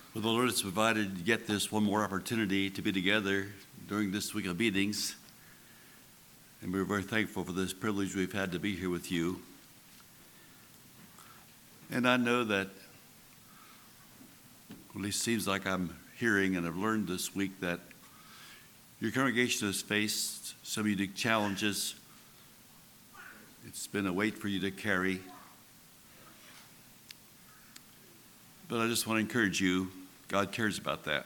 Well, the Lord has provided yet this one more opportunity to be together during this week of meetings. And we're very thankful for this privilege we've had to be here with you. And I know that, at least seems like I'm hearing and I've learned this week that your congregation has faced some unique challenges. It's been a weight for you to carry. But I just want to encourage you, God cares about that.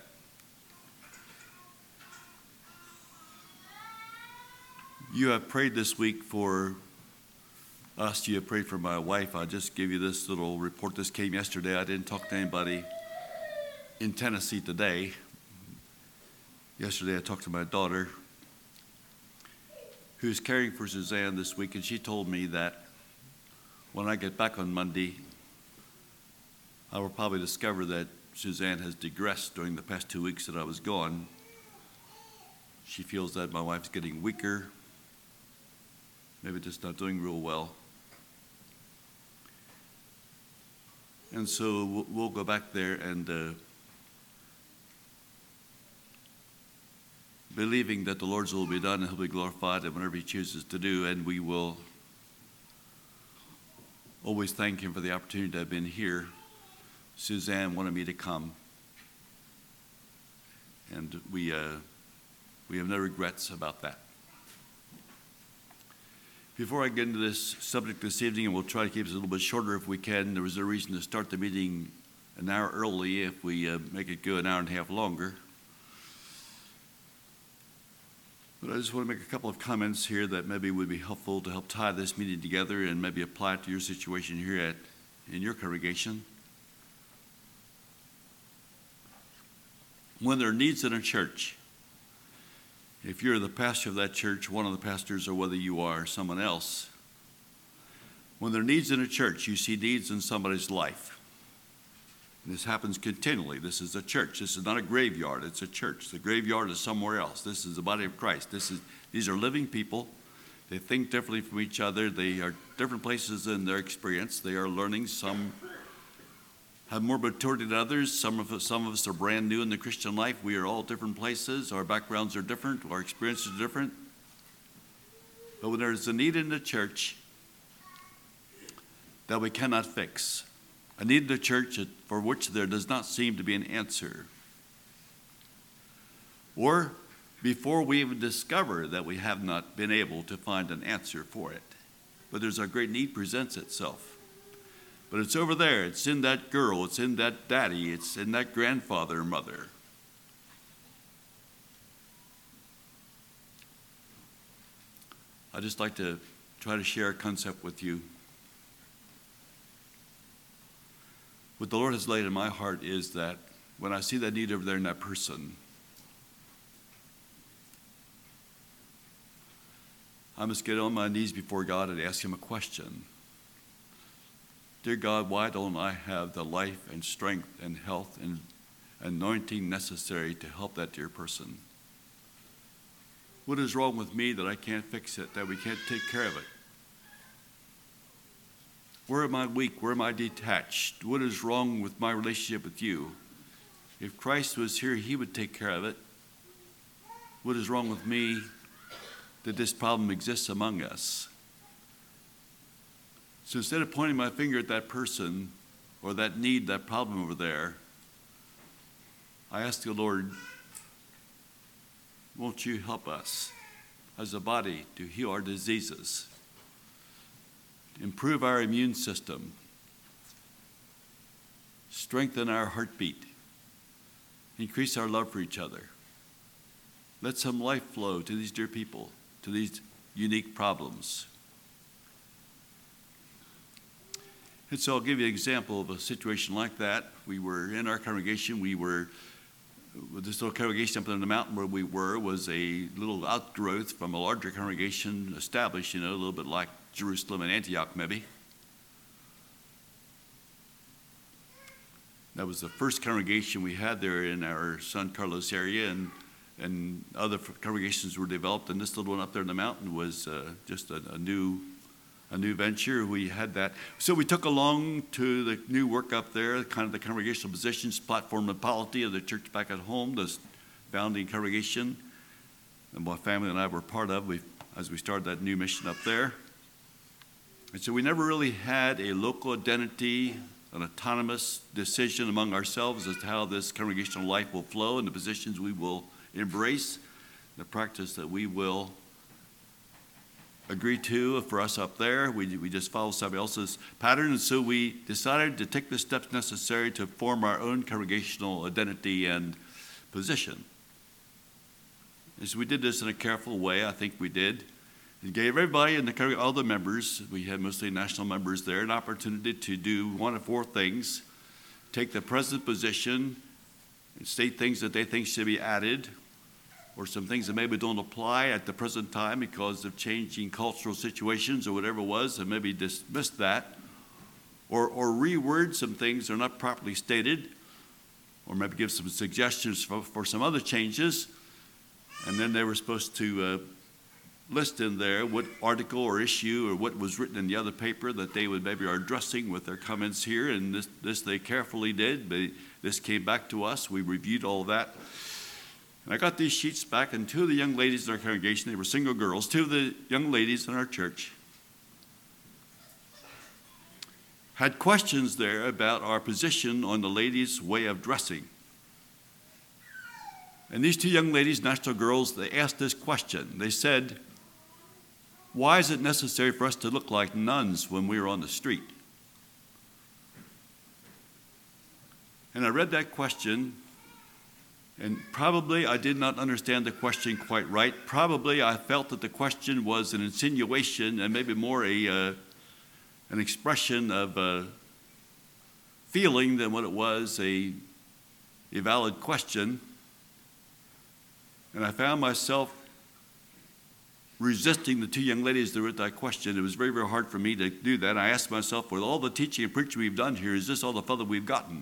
You have prayed this week for us. You have prayed for my wife. I'll just give you this little report. This came yesterday. I didn't talk to anybody in Tennessee today. Yesterday I talked to my daughter, who's caring for Suzanne this week, and she told me that when I get back on Monday, I will probably discover that Suzanne has digressed during the past 2 weeks that I was gone. She feels that my wife's getting weaker, maybe just not doing real well. And so we'll go back there and believing that the Lord's will be done and He'll be glorified and whatever He chooses to do, and we will always thank Him for the opportunity to have been here. Suzanne wanted me to come, and we have no regrets about that. Before I get into this subject this evening, and we'll try to keep it a little bit shorter if we can, there was a reason to start the meeting an hour early if we make it go an hour and a half longer. But I just want to make a couple of comments here that maybe would be helpful to help tie this meeting together and maybe apply it to your situation here in your congregation. When there are needs in a church, if you're the pastor of that church, one of the pastors, or whether you are someone else, when there are needs in a church, you see needs in somebody's life. And this happens continually. This is a church. This is not a graveyard. It's a church. The graveyard is somewhere else. This is the body of Christ. These are living people. They think differently from each other. They are different places in their experience. They are learning. Some have more maturity than others. Some of us are brand new in the Christian life. We are all different places. Our backgrounds are different. Our experiences are different. But when there is a need in the church that we cannot fix, a need in the church for which there does not seem to be an answer, or before we even discover that we have not been able to find an answer for it, but there's a great need presents itself. But it's over there. It's in that girl. It's in that daddy. It's in that grandfather or mother. I'd just like to try to share a concept with you. What the Lord has laid in my heart is that when I see that need over there in that person, I must get on my knees before God and ask Him a question. Dear God, why don't I have the life and strength and health and anointing necessary to help that dear person? What is wrong with me that I can't fix it, that we can't take care of it? Where am I weak? Where am I detached? What is wrong with my relationship with you? If Christ was here, He would take care of it. What is wrong with me that this problem exists among us? So instead of pointing my finger at that person or that need, that problem over there, I ask the Lord, won't you help us as a body to heal our diseases, improve our immune system, strengthen our heartbeat, increase our love for each other. Let some life flow to these dear people, to these unique problems. And so I'll give you an example of a situation like that. We were in our congregation. This little congregation up in the mountain where we were was a little outgrowth from a larger congregation established, a little bit like Jerusalem and Antioch maybe. That was the first congregation we had there in our San Carlos area, and other congregations were developed, and this little one up there in the mountain was just a new a new venture. We had that. So we took along to the new work up there, kind of the congregational positions, platform, and polity of the church back at home, the founding congregation, and my family and I were part of as we started that new mission up there. And so we never really had a local identity, an autonomous decision among ourselves as to how this congregational life will flow and the positions we will embrace, the practice that we will agree to for us up there. We just follow somebody else's pattern, and so we decided to take the steps necessary to form our own congregational identity and position. And so we did this in a careful way, I think we did. It gave everybody in the congregation, all the members, we had mostly national members there, an opportunity to do one of four things: take the present position and state things that they think should be added, or some things that maybe don't apply at the present time because of changing cultural situations or whatever it was, and maybe dismiss that, or reword some things that are not properly stated, or maybe give some suggestions for some other changes. And then they were supposed to list in there what article or issue or what was written in the other paper that they would maybe are addressing with their comments here, and this they carefully did. But this came back to us. We reviewed all of that. And I got these sheets back, and two of the young ladies in our congregation, they were single girls, two of the young ladies in our church had questions there about our position on the ladies' way of dressing. And these two young ladies, national girls, they asked this question. They said, "Why is it necessary for us to look like nuns when we are on the street?" And I read that question, and probably I did not understand the question quite right. Probably I felt that the question was an insinuation and maybe more an expression of feeling than what it was a valid question. And I found myself resisting the two young ladies that wrote that question. It was very, very hard for me to do that. I asked myself, with all the teaching and preaching we've done here, is this all the further we've gotten?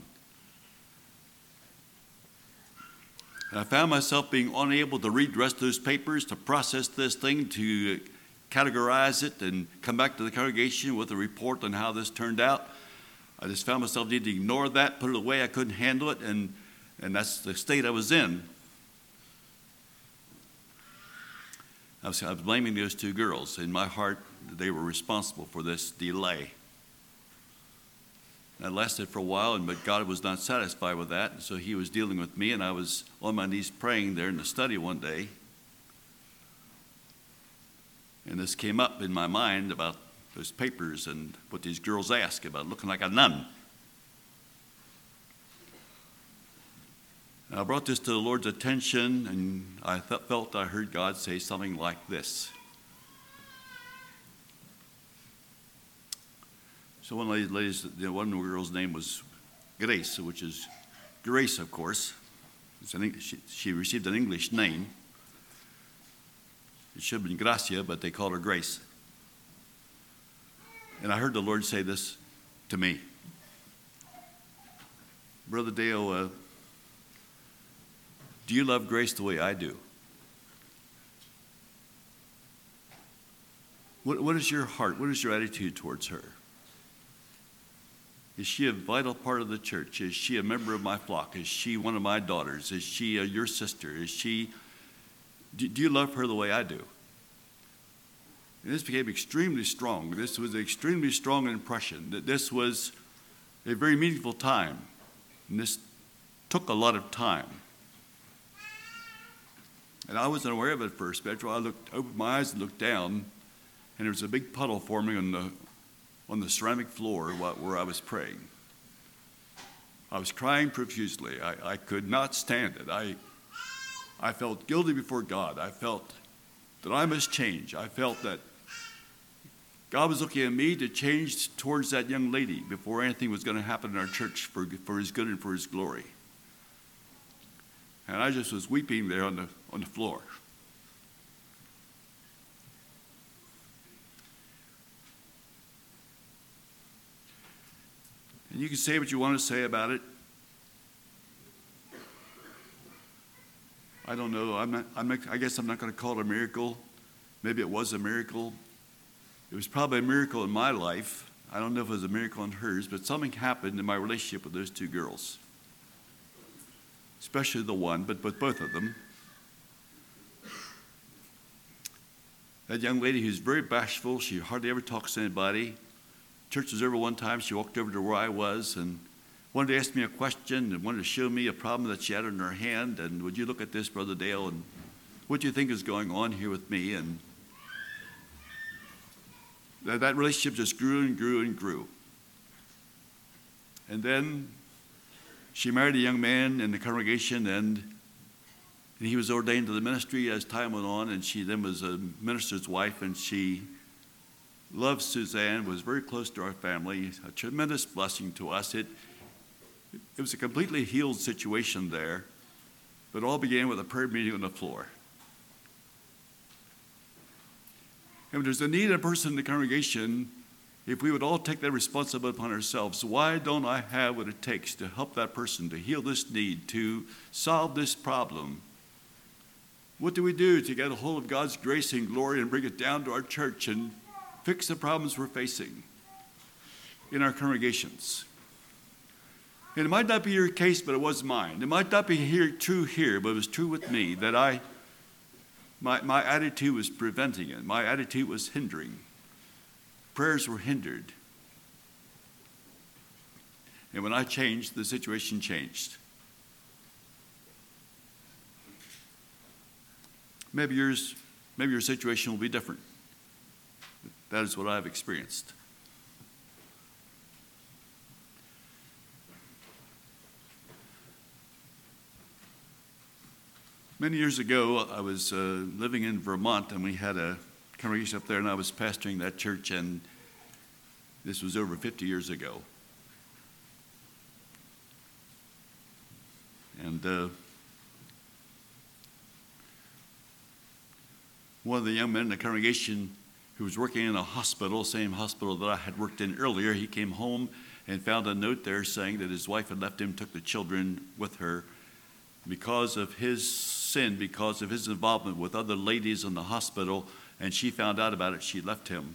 And I found myself being unable to redress those papers, to process this thing, to categorize it, and come back to the congregation with a report on how this turned out. I just found myself needing to ignore that, put it away. I couldn't handle it, and that's the state I was in. I was blaming those two girls. In my heart, they were responsible for this delay. That lasted for a while, but God was not satisfied with that, so he was dealing with me, and I was on my knees praying there in the study one day. And this came up in my mind about those papers and what these girls asked about looking like a nun. And I brought this to the Lord's attention, and I felt I heard God say something like this. So one of the ladies, one of the girl's name was Grace, which is Grace, of course. She received an English name. It should have been Gracia, but they called her Grace. And I heard the Lord say this to me. Brother Dale, do you love Grace the way I do? What is your heart? What is your attitude towards her? Is she a vital part of the church? Is she a member of my flock? Is she one of my daughters? Is she your sister? Do you love her the way I do? And this became extremely strong. This was an extremely strong impression that this was a very meaningful time. And this took a lot of time. And I wasn't aware of it at first, but after I opened my eyes and looked down, and there was a big puddle forming on the ceramic floor where I was praying. I was crying profusely. I could not stand it. I felt guilty before God. I felt that I must change. I felt that God was looking at me to change towards that young lady before anything was going to happen in our church for his good and for his glory. And I just was weeping there on the floor. And you can say what you want to say about it. I don't know. I guess I'm not going to call it a miracle. Maybe it was a miracle. It was probably a miracle in my life. I don't know if it was a miracle in hers, but something happened in my relationship with those two girls, especially the one, but with both of them. That young lady who's very bashful, she hardly ever talks to anybody. Church was over one time, she walked over to where I was and wanted to ask me a question and wanted to show me a problem that she had in her hand. And would you look at this, Brother Dale, and what do you think is going on here with me? And that relationship just grew and grew and grew. And then she married a young man in the congregation, and he was ordained to the ministry as time went on, and she then was a minister's wife, and she loved Suzanne, was very close to our family, a tremendous blessing to us. It was a completely healed situation there, but it all began with a prayer meeting on the floor. And when there's a need in a person in the congregation, if we would all take that responsibility upon ourselves, why don't I have what it takes to help that person, to heal this need, to solve this problem? What do we do to get a hold of God's grace and glory and bring it down to our church and fix the problems we're facing in our congregations? And it might not be your case, but it was mine. It might not be true here, but it was true with me that my attitude was preventing it. My attitude was hindering. Prayers were hindered. And when I changed, the situation changed. Maybe your situation will be different. That is what I've experienced. Many years ago, I was living in Vermont, and we had a congregation up there, and I was pastoring that church, and this was over 50 years ago. And one of the young men in the congregation who was working in a hospital, same hospital that I had worked in earlier, he came home and found a note there saying that his wife had left him, took the children with her. Because of his sin, because of his involvement with other ladies in the hospital, and she found out about it, she left him.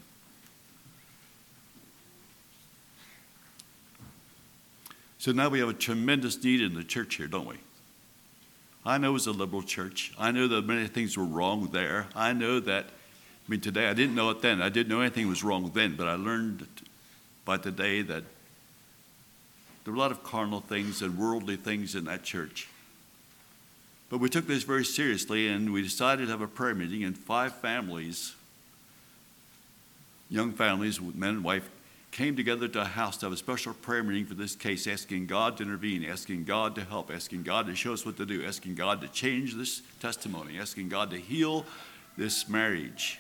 So now we have a tremendous need in the church here, don't we? I know it's a liberal church. I know that many things were wrong there. I know that, today I didn't know it then. I didn't know anything was wrong then, but I learned by today that there were a lot of carnal things and worldly things in that church. But we took this very seriously, and we decided to have a prayer meeting, and 5 families, young families, men and wife, came together to a house to have a special prayer meeting for this case, asking God to intervene, asking God to help, asking God to show us what to do, asking God to change this testimony, asking God to heal this marriage.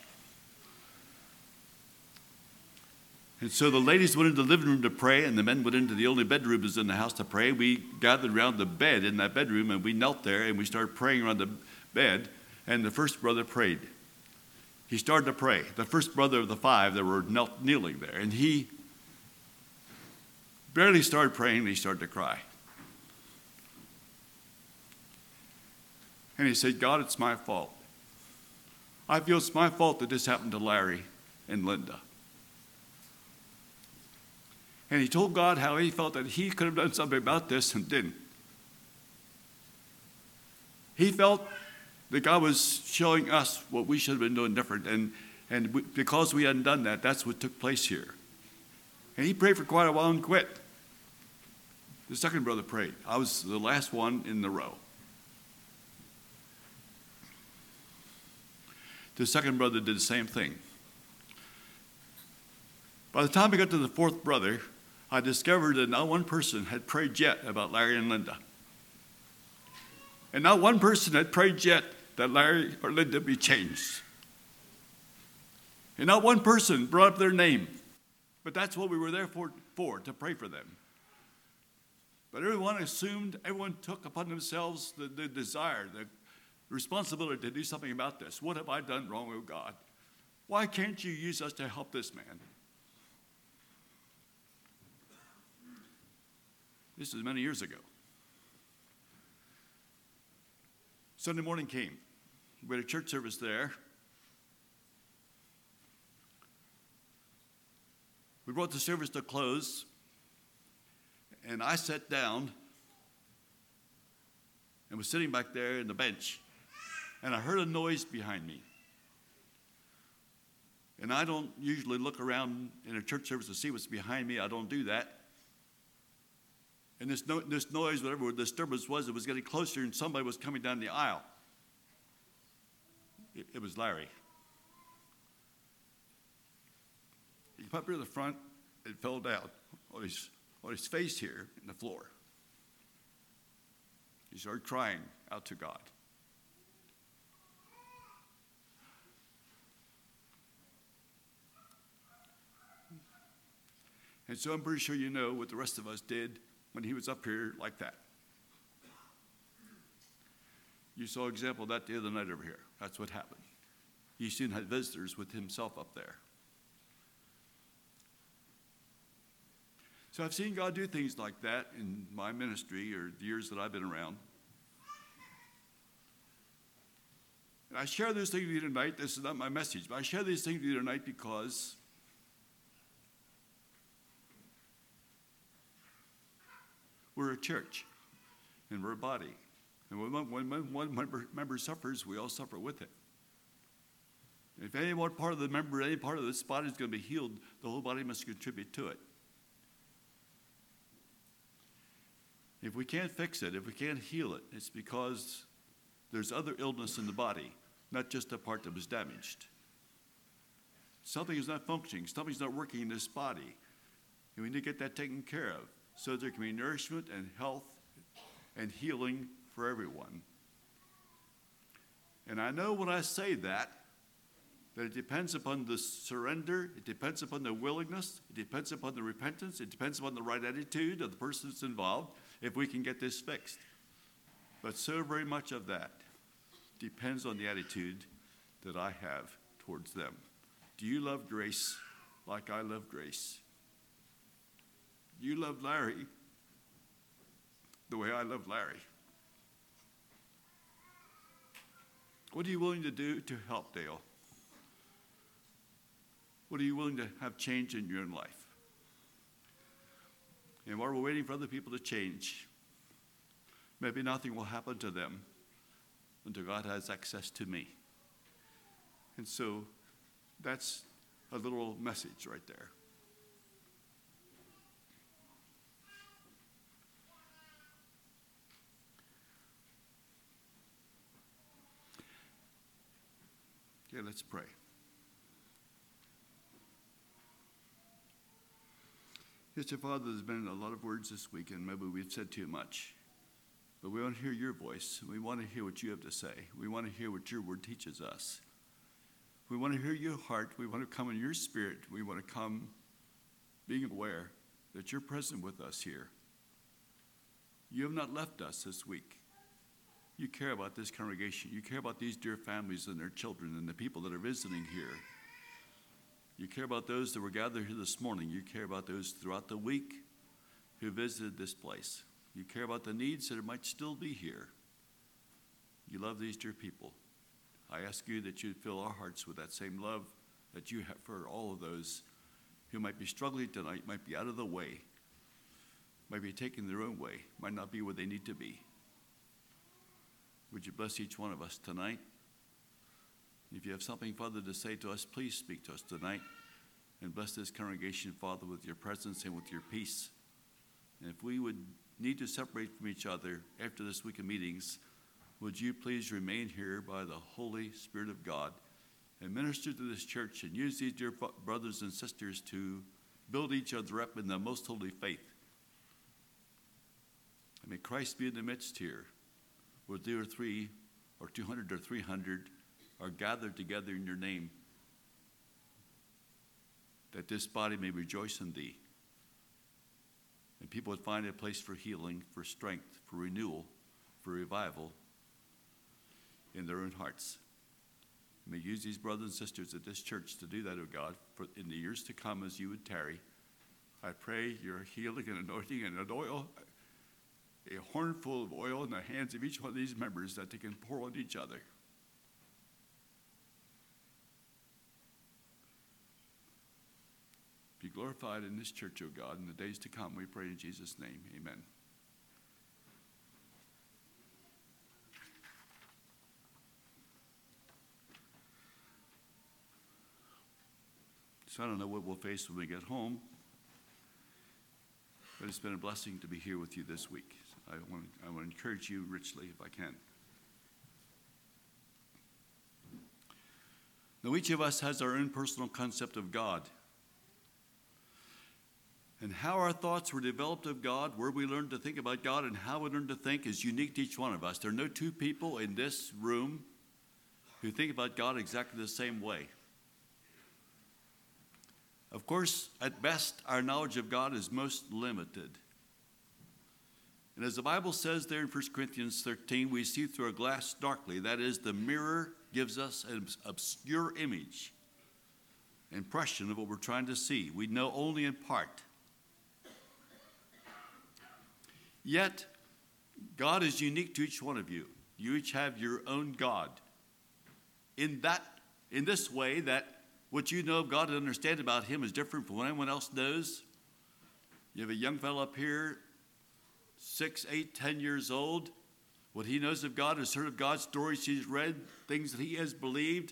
And so the ladies went into the living room to pray, and the men went into the only bedroom that's in the house to pray. We gathered around the bed in that bedroom, and we knelt there, and we started praying around the bed, and the first brother prayed. He started to pray, the first brother of the 5 that were kneeling there, and he barely started praying, and he started to cry. And he said, God, it's my fault. I feel it's my fault that this happened to Larry and Linda. And he told God how he felt that he could have done something about this and didn't. He felt that God was showing us what we should have been doing different. And because we hadn't done that, that's what took place here. And he prayed for quite a while and quit. The second brother prayed. I was the last one in the row. The second brother did the same thing. By the time we got to the 4th brother, I discovered that not one person had prayed yet about Larry and Linda. And not one person had prayed yet that Larry or Linda be changed. And not one person brought up their name. But that's what we were there for, to pray for them. But everyone took upon themselves the desire, the responsibility to do something about this. What have I done wrong with God? Why can't you use us to help this man? This was many years ago. Sunday morning came. We had a church service there. We brought the service to a close, and I sat down and was sitting back there in the bench, and I heard a noise behind me. And I don't usually look around in a church service to see what's behind me. I don't do that. And this noise, whatever the disturbance was, it was getting closer, and somebody was coming down the aisle. It was Larry. He came up here to the front and fell down on his face here in the floor. He started crying out to God. And so I'm pretty sure you know what the rest of us did when he was up here like that. You saw an example of that the other night over here. That's what happened. He soon had visitors with himself up there. So I've seen God do things like that in my ministry or the years that I've been around. And I share those things with you tonight. This is not my message, but I share these things with you tonight because we're a church and we're a body. And when one member suffers, we all suffer with it. If any one part of the member, any part of this body is going to be healed, the whole body must contribute to it. If we can't fix it, if we can't heal it, it's because there's other illness in the body, not just the part that was damaged. Something is not functioning, something's not working in this body, and we need to get that taken care of so there can be nourishment and health and healing for everyone. And I know when I say that it depends upon the surrender, it depends upon the willingness, it depends upon the repentance, it depends upon the right attitude of the person that's involved, if we can get this fixed. But so very much of that depends on the attitude that I have towards them. Do you love Grace like I love Grace? Do you love Larry the way I love Larry? What are you willing to do to help Dale? What are you willing to have change in your own life? And while we're waiting for other people to change, maybe nothing will happen to them until God has access to me. And so that's a little message right there. Okay, let's pray. Yes, dear Father, there's been a lot of words this week, and maybe we've said too much. But we want to hear your voice. We want to hear what you have to say. We want to hear what your word teaches us. We want to hear your heart. We want to come in your spirit. We want to come being aware that you're present with us here. You have not left us this week. You care about this congregation. You care about these dear families and their children and the people that are visiting here. You care about those that were gathered here this morning. You care about those throughout the week who visited this place. You care about the needs that might still be here. You love these dear people. I ask you that you'd fill our hearts with that same love that you have for all of those who might be struggling tonight, might be out of the way, might be taking their own way, might not be where they need to be. Would you bless each one of us tonight? If you have something, Father, to say to us, please speak to us tonight. And bless this congregation, Father, with your presence and with your peace. And if we would need to separate from each other after this week of meetings, would you please remain here by the Holy Spirit of God and minister to this church and use these dear brothers and sisters to build each other up in the most holy faith. And may Christ be in the midst here, where 2 or 3 or 200 or 300 are gathered together in your name, that this body may rejoice in thee. And people would find a place for healing, for strength, for renewal, for revival in their own hearts. May use these brothers and sisters at this church to do that, O God, for in the years to come as you would tarry. I pray your healing and anointing and an oil, a horn full of oil in the hands of each one of these members that they can pour on each other. Be glorified in this church, O God, in the days to come. We pray in Jesus' name. Amen. So I don't know what we'll face when we get home, but it's been a blessing to be here with you this week. So I want to encourage you richly if I can. Now, each of us has our own personal concept of God. And how our thoughts were developed of God, where we learned to think about God, and how we learn to think is unique to each one of us. There are no two people in this room who think about God exactly the same way. Of course, at best, our knowledge of God is most limited. And as the Bible says there in 1 Corinthians 13, we see through a glass darkly. That is, the mirror gives us an obscure impression of what we're trying to see. We know only in part. Yet, God is unique to each one of you. You each have your own God. In this way, that what you know of God and understand about Him is different from what anyone else knows. You have a young fellow up here, 6, 8, 10 years old. What he knows of God is heard of God's stories he's read, things that he has believed.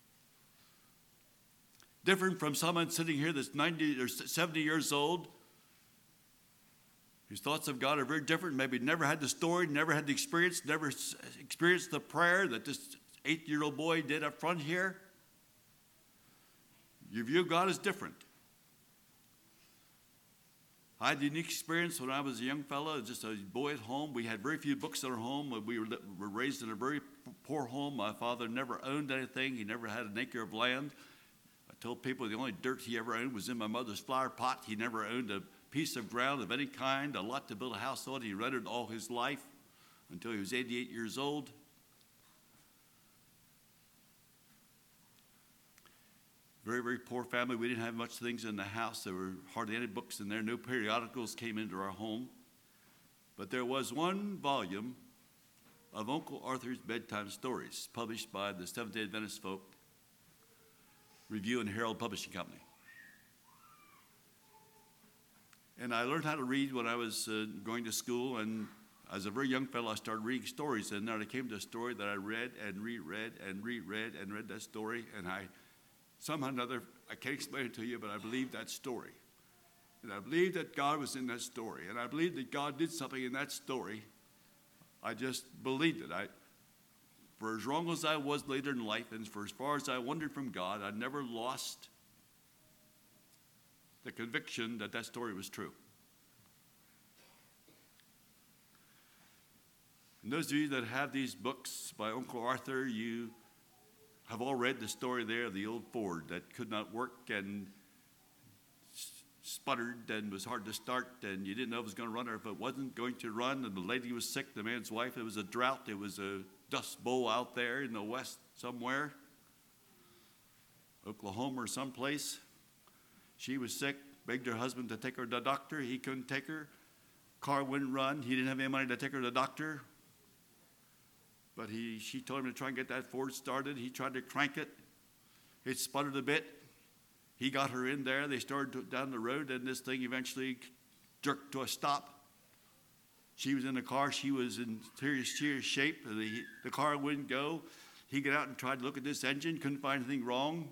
Different from someone sitting here that's 90 or 70 years old, whose thoughts of God are very different, maybe never had the story, never had the experience, never experienced the prayer that this 8-year-old boy did up front here. Your view of God is different. I had a unique experience when I was a young fellow, just a boy at home. We had very few books in our home. We were raised in a very poor home. My father never owned anything. He never had an acre of land. I told people the only dirt he ever owned was in my mother's flower pot. He never owned a piece of ground of any kind, a lot to build a house on. He rented all his life until he was 88 years old. Very, very poor family. We didn't have much things in the house. There were hardly any books in there. No periodicals came into our home. But there was one volume of Uncle Arthur's Bedtime Stories, published by the Seventh-day Adventist Folk Review and Herald Publishing Company. And I learned how to read when I was going to school, and as a very young fellow, I started reading stories. And then I came to a story that I read and reread and reread and read that story, and somehow or another, I can't explain it to you, but I believed that story. And I believed that God was in that story. And I believed that God did something in that story. I just believed it. For as long as I was later in life, and for as far as I wandered from God, I never lost the conviction that that story was true. And those of you that have these books by Uncle Arthur, you have all read the story there of the old Ford that could not work and sputtered and was hard to start, and you didn't know if it was going to run or if it wasn't going to run, and the lady was sick, the man's wife. It was a drought. It was a dust bowl out there in the west somewhere, Oklahoma or someplace. She was sick, begged her husband to take her to the doctor. He couldn't take her. Car wouldn't run. He didn't have any money to take her to the doctor. But she told him to try and get that Ford started. He tried to crank it. It sputtered a bit. He got her in there. They started down the road, and this thing eventually jerked to a stop. She was in the car. She was in serious shape. The car wouldn't go. He got out and tried to look at this engine. Couldn't find anything wrong.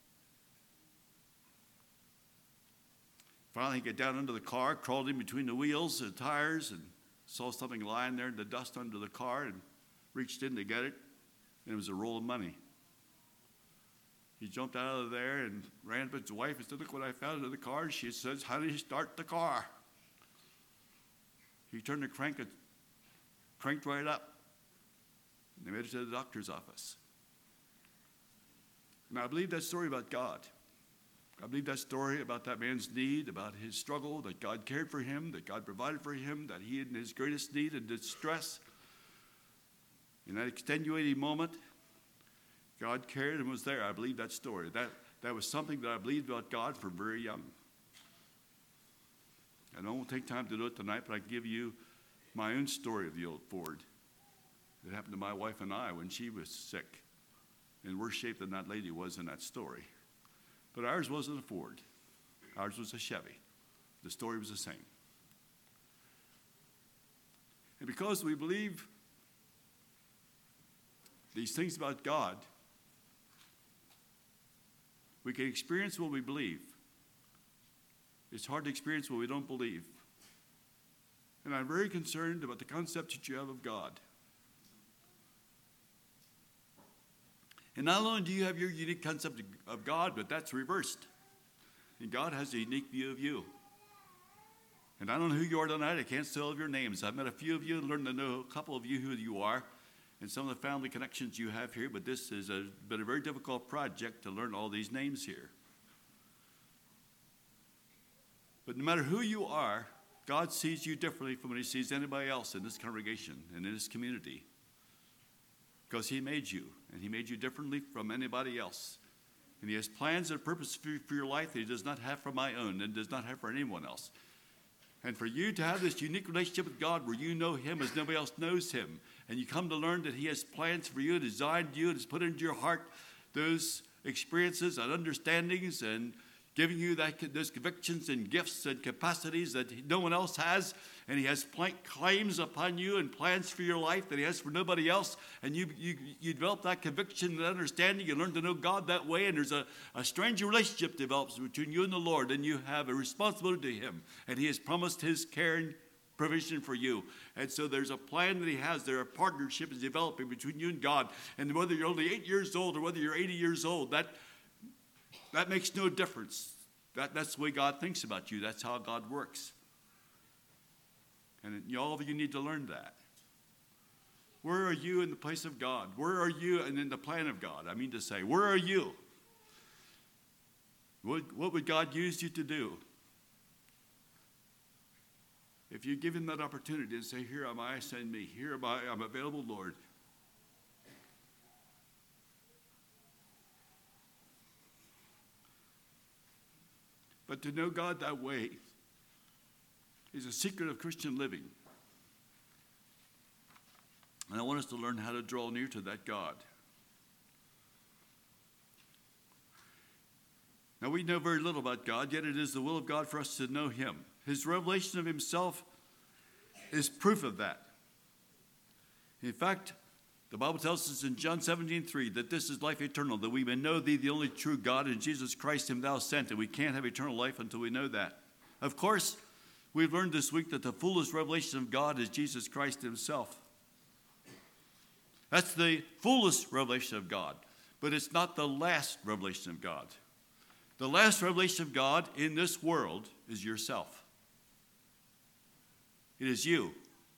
Finally, he got down under the car, crawled in between the wheels and the tires, and saw something lying there in the dust under the car, and reached in to get it, and it was a roll of money. He jumped out of there and ran to his wife and said, "Look what I found in the car." She says, "How did you start the car?" He turned the crank and cranked right up. And they made it to the doctor's office. And I believe that story about God. I believe that story about that man's need, about his struggle, that God cared for him, that God provided for him, that he in his greatest need and distress, in that extenuating moment, God cared and was there. I believe that story. That was something that I believed about God from very young. And I won't take time to do it tonight, but I can give you my own story of the old Ford. It happened to my wife and I when she was sick, in worse shape than that lady was in that story. But ours wasn't a Ford. Ours was a Chevy. The story was the same. And because we believe these things about God, we can experience what we believe. It's hard to experience what we don't believe. And I'm very concerned about the concept that you have of God. And not only do you have your unique concept of God, but that's reversed. And God has a unique view of you. And I don't know who you are tonight. I can't say all of your names. I've met a few of you and learned to know a couple of you who you are and some of the family connections you have here. But this has been a very difficult project to learn all these names here. But no matter who you are, God sees you differently from when he sees anybody else in this congregation and in this community. Because he made you, and he made you differently from anybody else. And he has plans and purposes for your life that he does not have for my own and does not have for anyone else. And for you to have this unique relationship with God where you know him as nobody else knows him, and you come to learn that he has plans for you, designed you, and has put into your heart those experiences and understandings and giving you those convictions and gifts and capacities that no one else has, and he has claims upon you and plans for your life that he has for nobody else, and you develop that conviction and understanding, you learn to know God that way, and there's a strange relationship develops between you and the Lord, and you have a responsibility to him, and he has promised his care and provision for you. And so there's a plan that he has there. A partnership is developing between you and God, and whether you're only 8 years old or whether you're 80 years old, that makes no difference. That's the way God thinks about you. That's how God works. And all of you need to learn that. Where are you in the place of God? Where are you in the plan of God? I mean to say, where are you? What would God use you to do? If you give him that opportunity and say, here am I, send me. Here am I, I'm available, Lord. But to know God that way is a secret of Christian living. And I want us to learn how to draw near to that God. Now, we know very little about God, yet it is the will of God for us to know him. His revelation of himself is proof of that. In fact, the Bible tells us in John 17:3 that this is life eternal, that we may know thee, the only true God, and Jesus Christ whom thou sent. And we can't have eternal life until we know that. Of course, we've learned this week that the fullest revelation of God is Jesus Christ himself. That's the fullest revelation of God, but it's not the last revelation of God. The last revelation of God in this world is yourself. It is you.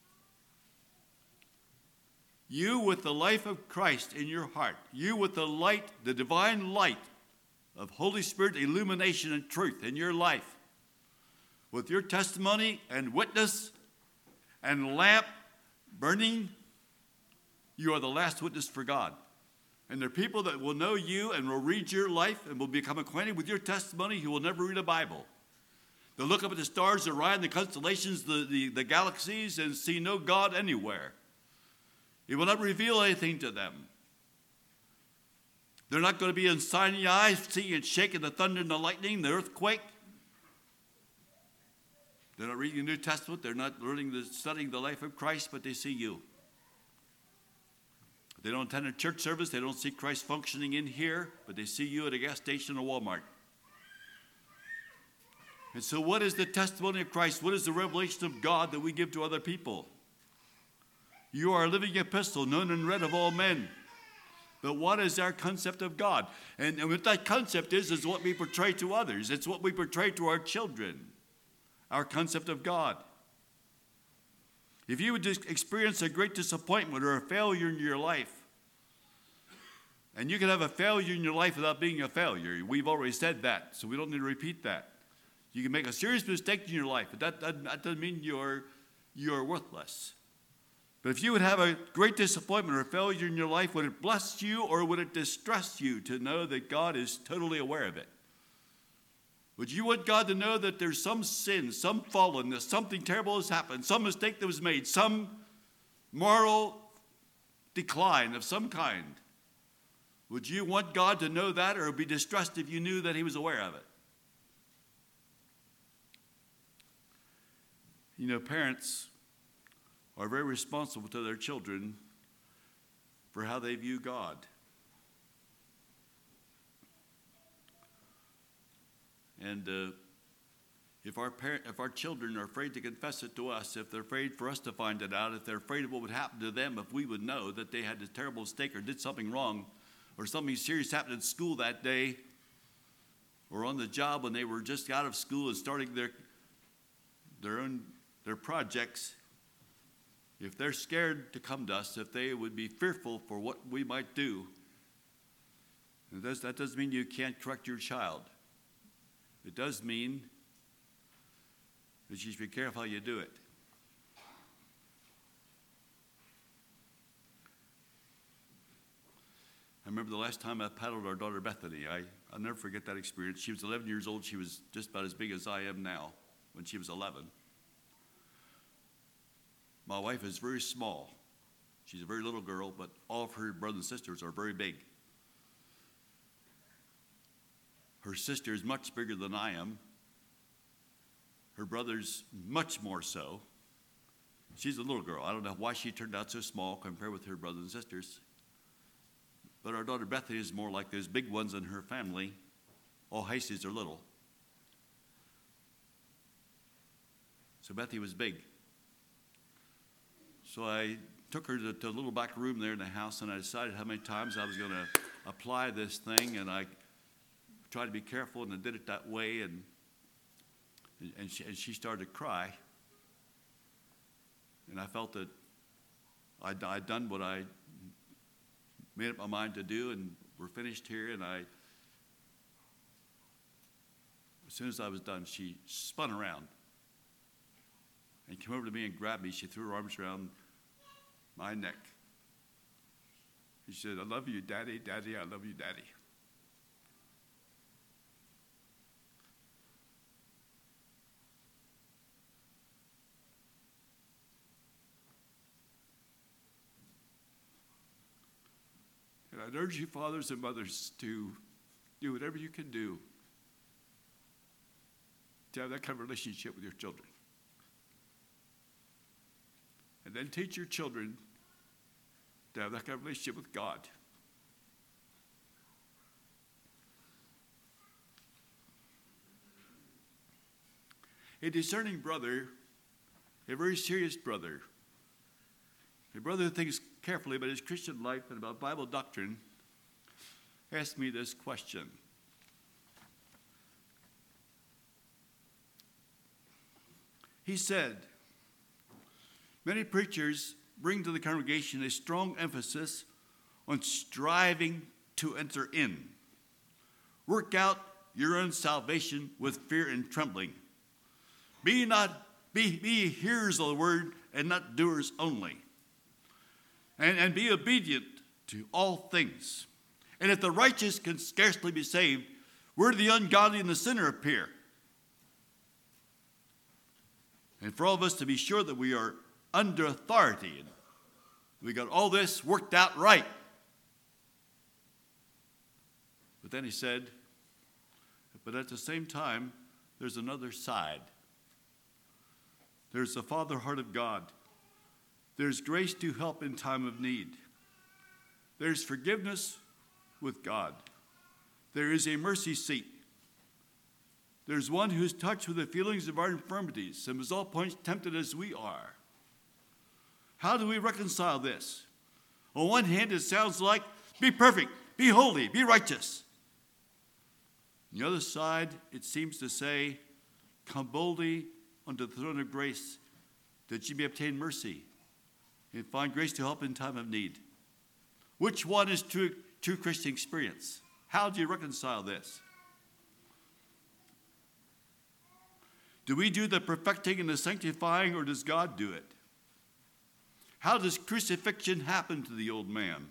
You with the life of Christ in your heart. You with the light, the divine light of Holy Spirit illumination and truth in your life. With your testimony and witness and lamp burning, you are the last witness for God. And there are people that will know you and will read your life and will become acquainted with your testimony who will never read a Bible. They'll look up at the stars, Orion, the constellations, the galaxies, and see no God anywhere. It will not reveal anything to them. They're not going to be in Sinai, seeing and shaking the thunder and the lightning, the earthquake. They're not reading the New Testament. They're not studying the life of Christ, but they see you. They don't attend a church service. They don't see Christ functioning in here, but they see you at a gas station or Walmart. And so what is the testimony of Christ? What is the revelation of God that we give to other people? You are a living epistle, known and read of all men. But what is our concept of God? And what that concept is what we portray to others. It's what we portray to our children, our concept of God. If you would just experience a great disappointment or a failure in your life, and you can have a failure in your life without being a failure. We've already said that, so we don't need to repeat that. You can make a serious mistake in your life, but that doesn't mean you're worthless. But if you would have a great disappointment or a failure in your life, would it bless you or would it distress you to know that God is totally aware of it? Would you want God to know that there's some sin, some fallenness, something terrible has happened, some mistake that was made, some moral decline of some kind? Would you want God to know that or be distressed if you knew that he was aware of it? You know, parents are very responsible to their children for how they view God. And if our children are afraid to confess it to us, if they're afraid for us to find it out, if they're afraid of what would happen to them if we would know that they had a terrible mistake or did something wrong, or something serious happened in school that day, or on the job when they were just out of school and starting their projects, if they're scared to come to us, if they would be fearful for what we might do, that doesn't mean you can't correct your child. It does mean that you should be careful how you do it. I remember the last time I paddled our daughter Bethany. I'll never forget that experience. She was 11 years old. She was just about as big as I am now when she was 11. My wife is very small. She's a very little girl, but all of her brothers and sisters are very big. Her sister is much bigger than I am. Her brother's much more so. She's a little girl. I don't know why she turned out so small compared with her brothers and sisters. But our daughter Bethany is more like those big ones in her family. All Hasties are little. So Bethany was big. So I took her to a little back room there in the house, and I decided how many times I was going to apply this thing, and I tried to be careful, and I did it that way, and she started to cry. And I felt that I'd done what I made up my mind to do, and we're finished here, and as soon as I was done, she spun around and came over to me and grabbed me. She threw her arms around my neck. She said, "I love you, Daddy, Daddy, I love you, Daddy." And I'd urge you, fathers and mothers, to do whatever you can do to have that kind of relationship with your children. And then teach your children to have that kind of relationship with God. A discerning brother, a very serious brother, a brother who thinks carefully about his Christian life and about Bible doctrine, asked me this question. He said, many preachers bring to the congregation a strong emphasis on striving to enter in. Work out your own salvation with fear and trembling. Be hearers of the word and not doers only. And be obedient to all things. And if the righteous can scarcely be saved, where do the ungodly and the sinner appear? And for all of us to be sure that we are under authority and we got all this worked out right. But then he said, but at the same time, there's another side. There's the Father heart of God. There's grace to help in time of need. There's forgiveness with God. There is a mercy seat. There's one who's touched with the feelings of our infirmities and was all points tempted as we are. How do we reconcile this? On one hand, it sounds like, be perfect, be holy, be righteous. On the other side, it seems to say, come boldly unto the throne of grace, that you may obtain mercy and find grace to help in time of need. Which one is true Christian experience? How do you reconcile this? Do we do the perfecting and the sanctifying, or does God do it? How does crucifixion happen to the old man?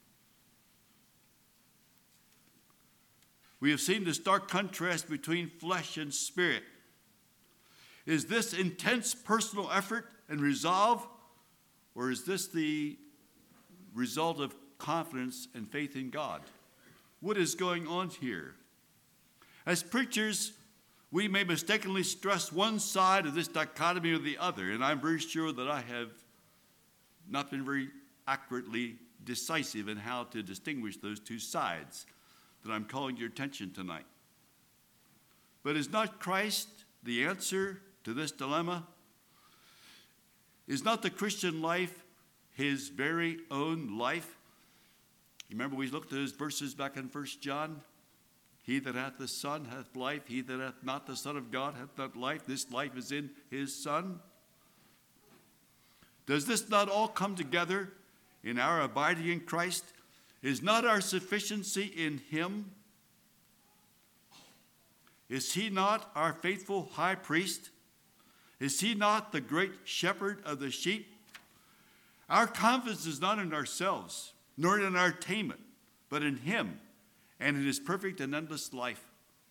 We have seen the stark contrast between flesh and spirit. Is this intense personal effort and resolve, or is this the result of confidence and faith in God? What is going on here? As preachers, we may mistakenly stress one side of this dichotomy or the other, and I'm very sure that I have not been very accurately decisive in how to distinguish those two sides that I'm calling your attention tonight. But is not Christ the answer to this dilemma? Is not the Christian life his very own life? You remember we looked at those verses back in 1 John? He that hath the Son hath life. He that hath not the Son of God hath not life. This life is in his Son. Does this not all come together in our abiding in Christ? Is not our sufficiency in him? Is he not our faithful high priest? Is he not the great shepherd of the sheep? Our confidence is not in ourselves, nor in our attainment, but in him and in his perfect and endless life.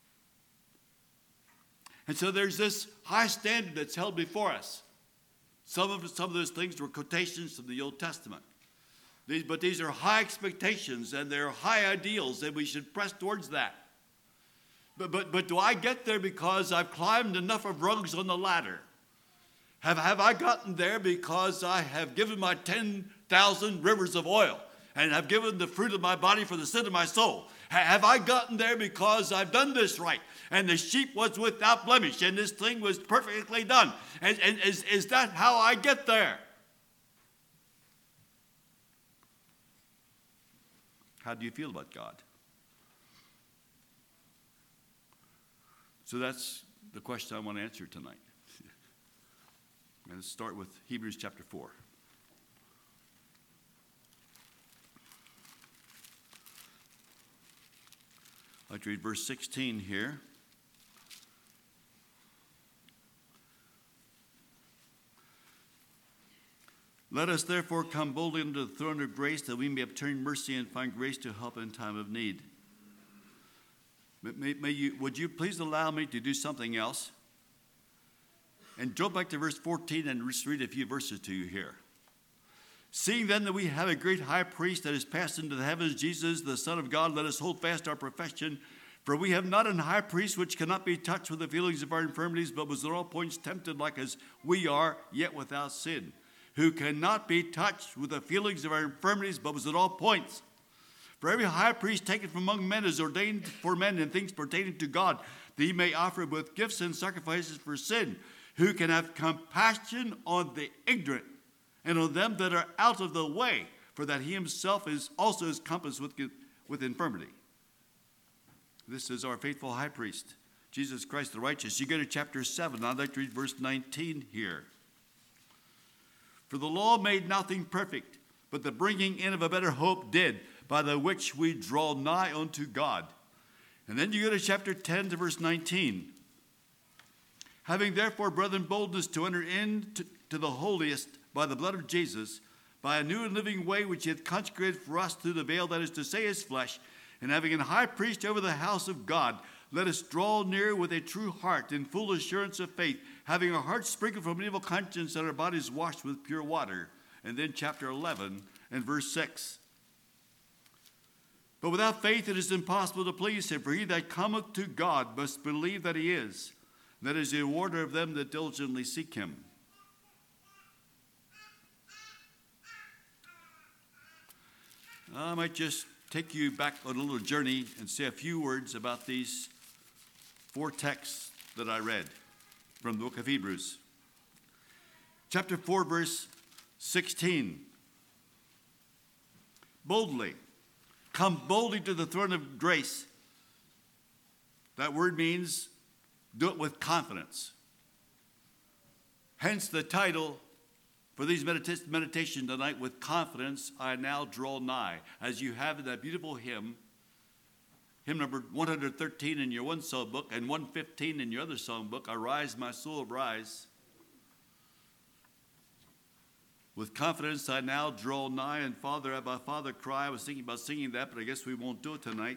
And so there's this high standard that's held before us. Some of those things were quotations from the Old Testament. But these are high expectations and they're high ideals, and we should press towards that. But do I get there because I've climbed enough of rungs on the ladder? Have I gotten there because I have given my 10,000 rivers of oil and have given the fruit of my body for the sin of my soul? Have I gotten there because I've done this right and the sheep was without blemish and this thing was perfectly done? And is that how I get there? How do you feel about God? So that's the question I want to answer tonight. I'm going to start with Hebrews chapter 4. I'd like to read verse 16 here. Let us therefore come boldly unto the throne of grace, that we may obtain mercy and find grace to help in time of need. Would you please allow me to do something else? And jump back to verse 14 and just read a few verses to you here. Seeing then that we have a great high priest that is passed into the heavens, Jesus, the Son of God, let us hold fast our profession. For we have not an high priest which cannot be touched with the feelings of our infirmities, but was at all points tempted like as we are, yet without sin. Who cannot be touched with the feelings of our infirmities, but was at all points. For every high priest taken from among men is ordained for men in things pertaining to God, that he may offer both gifts and sacrifices for sin. Who can have compassion on the ignorant and on them that are out of the way, for that he himself is also compassed with infirmity. This is our faithful high priest, Jesus Christ the righteous. You go to chapter 7. I'd like to read verse 19 here. For the law made nothing perfect, but the bringing in of a better hope did, by the which we draw nigh unto God. And then you go to chapter 10 to verse 19. Having therefore, brethren, boldness to enter into the holiest by the blood of Jesus, by a new and living way which he hath consecrated for us through the veil, that is to say, his flesh, and having an high priest over the house of God, let us draw near with a true heart in full assurance of faith, having our hearts sprinkled from an evil conscience and our bodies washed with pure water. And then chapter 11 and verse 6. But without faith it is impossible to please him, for he that cometh to God must believe that he is, that is the rewarder of them that diligently seek him. I might just take you back on a little journey and say a few words about these 4 texts that I read from the book of Hebrews. Chapter 4, verse 16. Boldly. Come boldly to the throne of grace. That word means do it with confidence. Hence the title for these meditation tonight, With Confidence I Now Draw Nigh. As you have in that beautiful hymn number 113 in your one song book and 115 in your other song book, Arise, my soul, arise. With confidence I now draw nigh, and Father, at my Father cry. I was thinking about singing that, but I guess we won't do it tonight.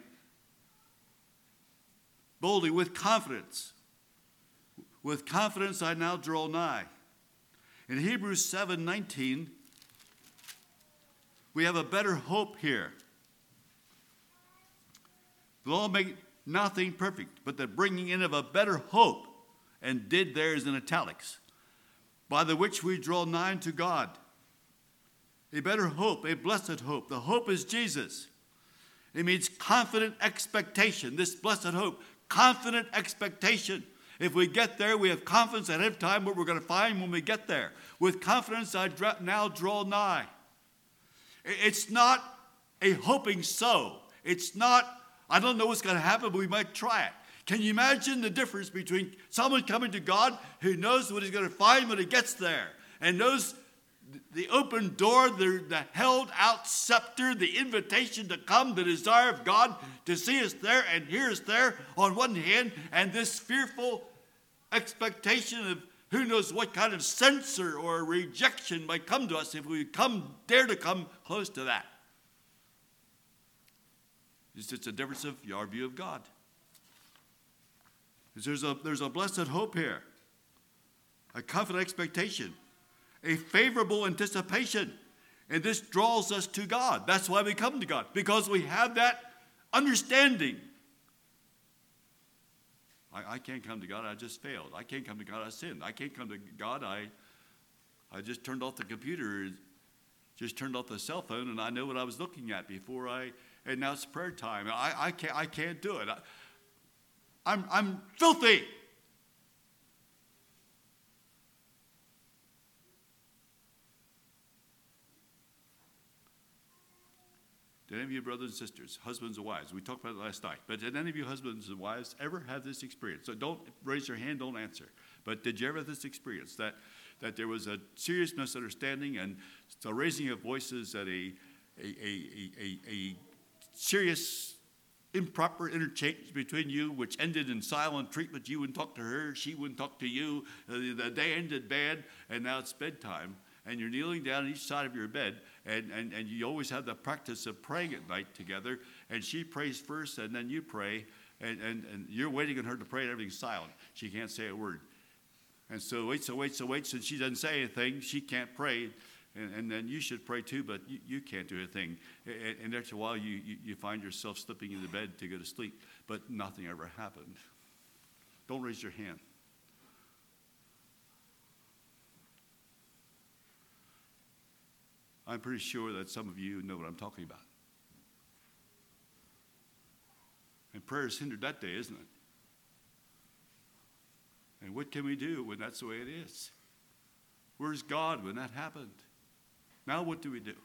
Boldly, with confidence. With confidence I now draw nigh. In Hebrews 7:19, we have a better hope here. The law made nothing perfect, but the bringing in of a better hope, and did there is in italics, by the which we draw nigh to God. A better hope, a blessed hope. The hope is Jesus. It means confident expectation. This blessed hope, confident expectation. If we get there, we have confidence ahead of time what we're going to find when we get there. With confidence, I now draw nigh. It's not a hoping so. It's not, I don't know what's going to happen, but we might try it. Can you imagine the difference between someone coming to God who knows what he's going to find when he gets there, and knows the open door, the held out scepter, the invitation to come, the desire of God to see us there and hear us there on one hand, and this fearful expectation of who knows what kind of censor or rejection might come to us if we dare to come close to that. It's just a difference of our view of God. There's a blessed hope here, a confident expectation, a favorable anticipation, and this draws us to God. That's why we come to God, because we have that understanding. I can't come to God, I just failed. I can't come to God, I sinned. I can't come to God, I just turned off the computer, just turned off the cell phone, and I know what I was looking at before and now it's prayer time. I can't do it. I'm filthy. Did any of you brothers and sisters, husbands and wives, we talked about it last night, but did any of you husbands and wives ever have this experience? So don't raise your hand, don't answer. But did you ever have this experience that there was a serious misunderstanding and the raising of voices at a serious improper interchange between you, which ended in silent treatment? You wouldn't talk to her, she wouldn't talk to you. The day ended bad, and now it's bedtime. And you're kneeling down on each side of your bed, and you always have the practice of praying at night together, and she prays first, and then you pray, and you're waiting on her to pray, and everything's silent. She can't say a word. And so waits, and she doesn't say anything. She can't pray, and then you should pray too, but you can't do anything. And after a while, you find yourself slipping into bed to go to sleep, but nothing ever happened. Don't raise your hand. I'm pretty sure that some of you know what I'm talking about. And prayer is hindered that day, isn't it? And what can we do when that's the way it is? Where's God when that happened? Now what do we do?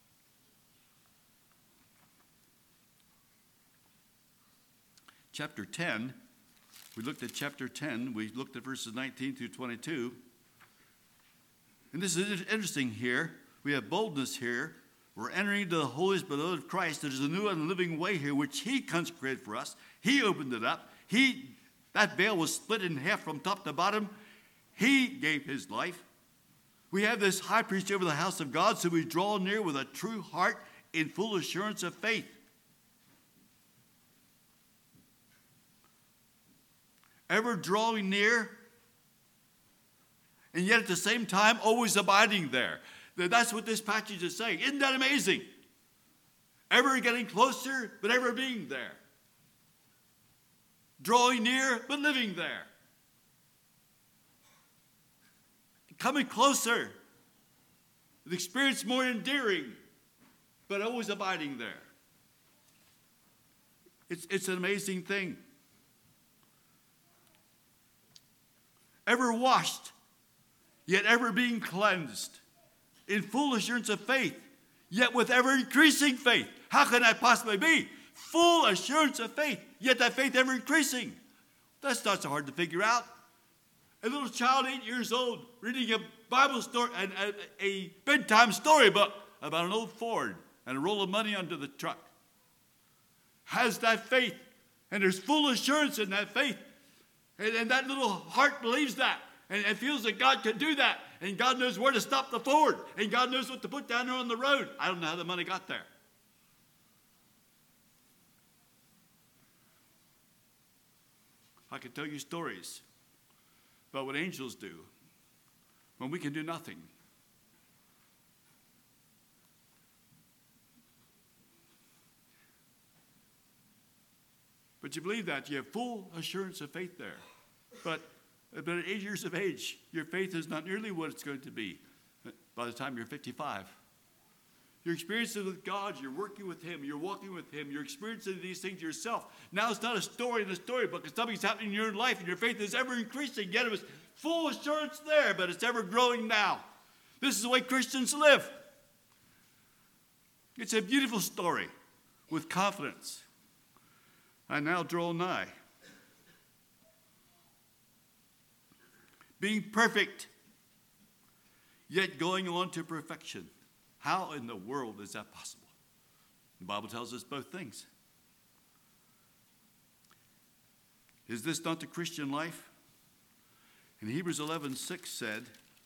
Chapter 10, we looked at chapter 10. We looked at verses 19 through 22. And this is interesting here. We have boldness here. We're entering into the holiest beloved of Christ. There's a new and living way here, which he consecrated for us. He opened it up. That veil was split in half from top to bottom. He gave his life. We have this high priest over the house of God, so we draw near with a true heart in full assurance of faith. Ever drawing near, and yet at the same time always abiding there. That's what this passage is saying. Isn't that amazing? Ever getting closer, but ever being there. Drawing near, but living there. Coming closer. The experience more endearing, but always abiding there. It's an amazing thing. Ever washed, yet ever being cleansed. In full assurance of faith, yet with ever increasing faith. How can that possibly be? Full assurance of faith, yet that faith ever increasing. That's not so hard to figure out. A little child, 8 years old, reading a Bible story, a bedtime storybook about an old Ford and a roll of money under the truck. Has that faith, and there's full assurance in that faith. And that little heart believes that, and feels that God can do that. And God knows where to stop the Ford. And God knows what to put down there on the road. I don't know how the money got there. I could tell you stories about what angels do when we can do nothing. But you believe that. You have full assurance of faith there. But at 8 years of age, your faith is not nearly what it's going to be by the time you're 55. You're experiencing with God, you're working with Him, you're walking with Him, you're experiencing these things yourself. Now it's not a story in a storybook, it's something's happening in your life, and your faith is ever increasing. Yet it was full assurance there, but it's ever growing now. This is the way Christians live. It's a beautiful story with confidence. I now draw nigh. Being perfect, yet going on to perfection. How in the world is that possible? The Bible tells us both things. Is this not the Christian life? In Hebrews 11:6 said,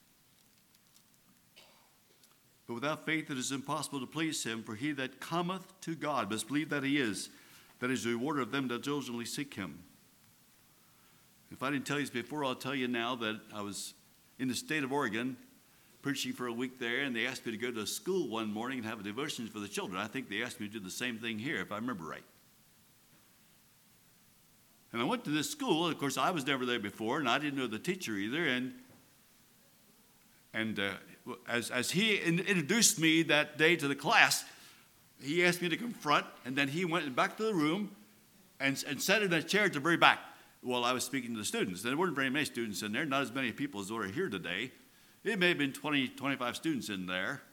but without faith it is impossible to please Him, for he that cometh to God must believe that He is, that He is the rewarder of them that diligently seek Him. If I didn't tell you this before, I'll tell you now that I was in the state of Oregon preaching for a week there, and they asked me to go to a school one morning and have a devotion for the children. I think they asked me to do the same thing here, if I remember right. And I went to this school. Of course, I was never there before, and I didn't know the teacher either. And as he introduced me that day to the class, he asked me to confront, and then he went back to the room and sat in a chair at the very back while I was speaking to the students. There weren't very many students in there, not as many people as are here today. It may have been 20, 25 students in there.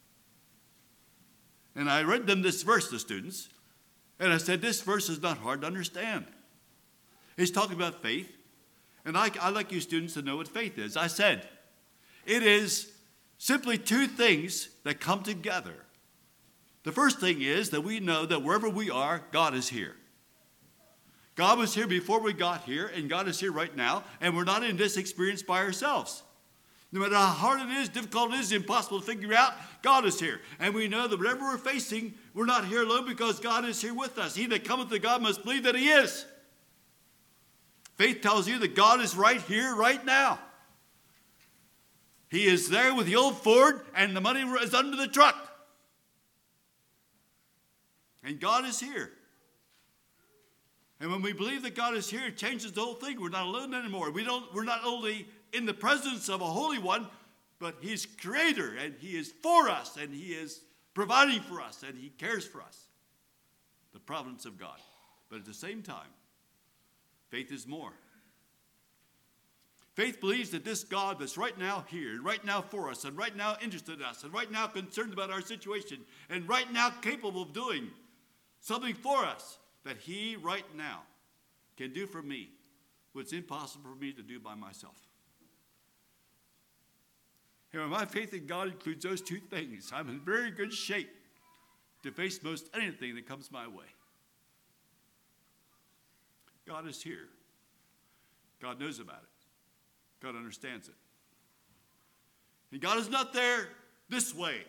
And I read them this verse, the students, and I said, this verse is not hard to understand. It's talking about faith, and I'd like you students to know what faith is. I said, it is simply two things that come together. The first thing is that we know that wherever we are, God is here. God was here before we got here, and God is here right now, and we're not in this experience by ourselves. No matter how hard it is, difficult it is, impossible to figure out, God is here. And we know that whatever we're facing, we're not here alone because God is here with us. He that cometh to God must believe that He is. Faith tells you that God is right here, right now. He is there with the old Ford, and the money is under the truck. And God is here. And when we believe that God is here, it changes the whole thing. We're not alone anymore. We're not only in the presence of a Holy One, but He's Creator, and He is for us, and He is providing for us, and He cares for us. The providence of God. But at the same time, faith is more. Faith believes that this God that's right now here, and right now for us, and right now interested in us, and right now concerned about our situation, and right now capable of doing something for us, that He right now can do for me what's impossible for me to do by myself. And when my faith in God includes those two things, I'm in very good shape to face most anything that comes my way. God is here. God knows about it. God understands it. And God is not there this way.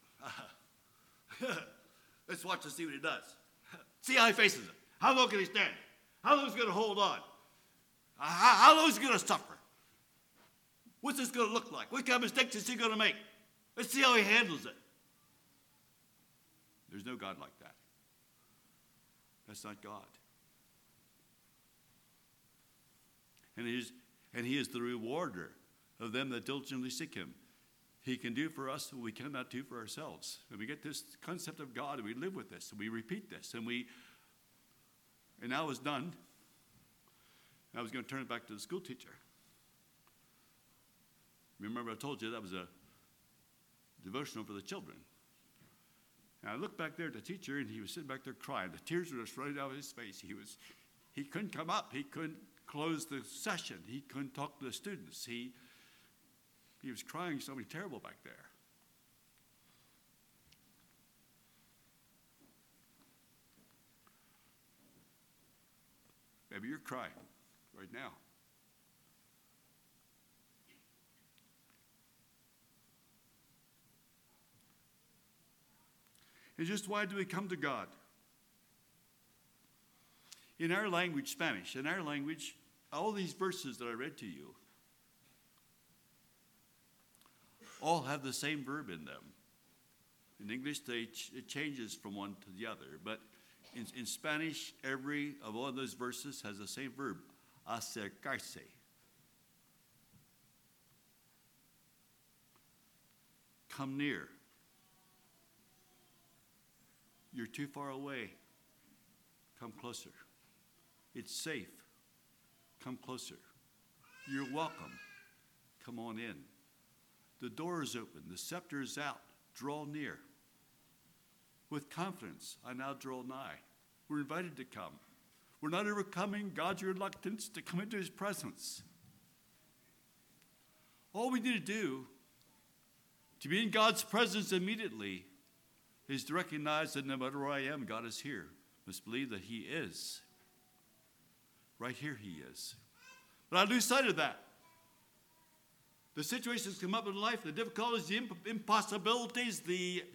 Let's watch and see what He does. See how He faces it. How long can He stand? How long is He going to hold on? How long is He going to suffer? What's this going to look like? What kind of mistakes is He going to make? Let's see how He handles it. There's no God like that. That's not God. And He is the rewarder of them that diligently seek Him. He can do for us what we cannot do for ourselves. And we get this concept of God, and we live with this, and we repeat this, and now it's done. And I was going to turn it back to the school teacher. Remember I told you that was a devotional for the children. And I looked back there at the teacher, and he was sitting back there crying. The tears were just running down his face. He couldn't come up. He couldn't close the session. He couldn't talk to the students. He was crying something terrible back there. Maybe you're crying right now. And just why do we come to God? In our language, Spanish, in our language, all these verses that I read to you all have the same verb in them. In English, it changes from one to the other. But In Spanish, every of all of those verses has the same verb, acercarse. Come near. You're too far away. Come closer. It's safe. Come closer. You're welcome. Come on in. The door is open. The scepter is out. Draw near. With confidence, I now draw nigh. We're invited to come. We're not overcoming God's reluctance to come into his presence. All we need to do to be in God's presence immediately is to recognize that no matter where I am, God is here. Must believe that he is. Right here he is. But I lose sight of that. The situations come up in life, the difficulties, the impossibilities, the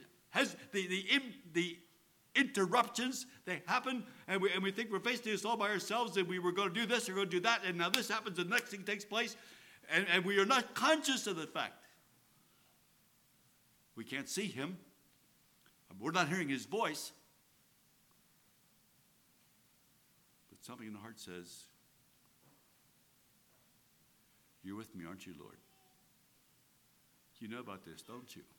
interruptions, they happen, and we think we're facing this all by ourselves, and we were going to do this or going to do that, and now this happens, and the next thing takes place, and we are not conscious of the fact. We can't see him. We're not hearing his voice. But something in the heart says, you're with me, aren't you, Lord? You know about this, don't you?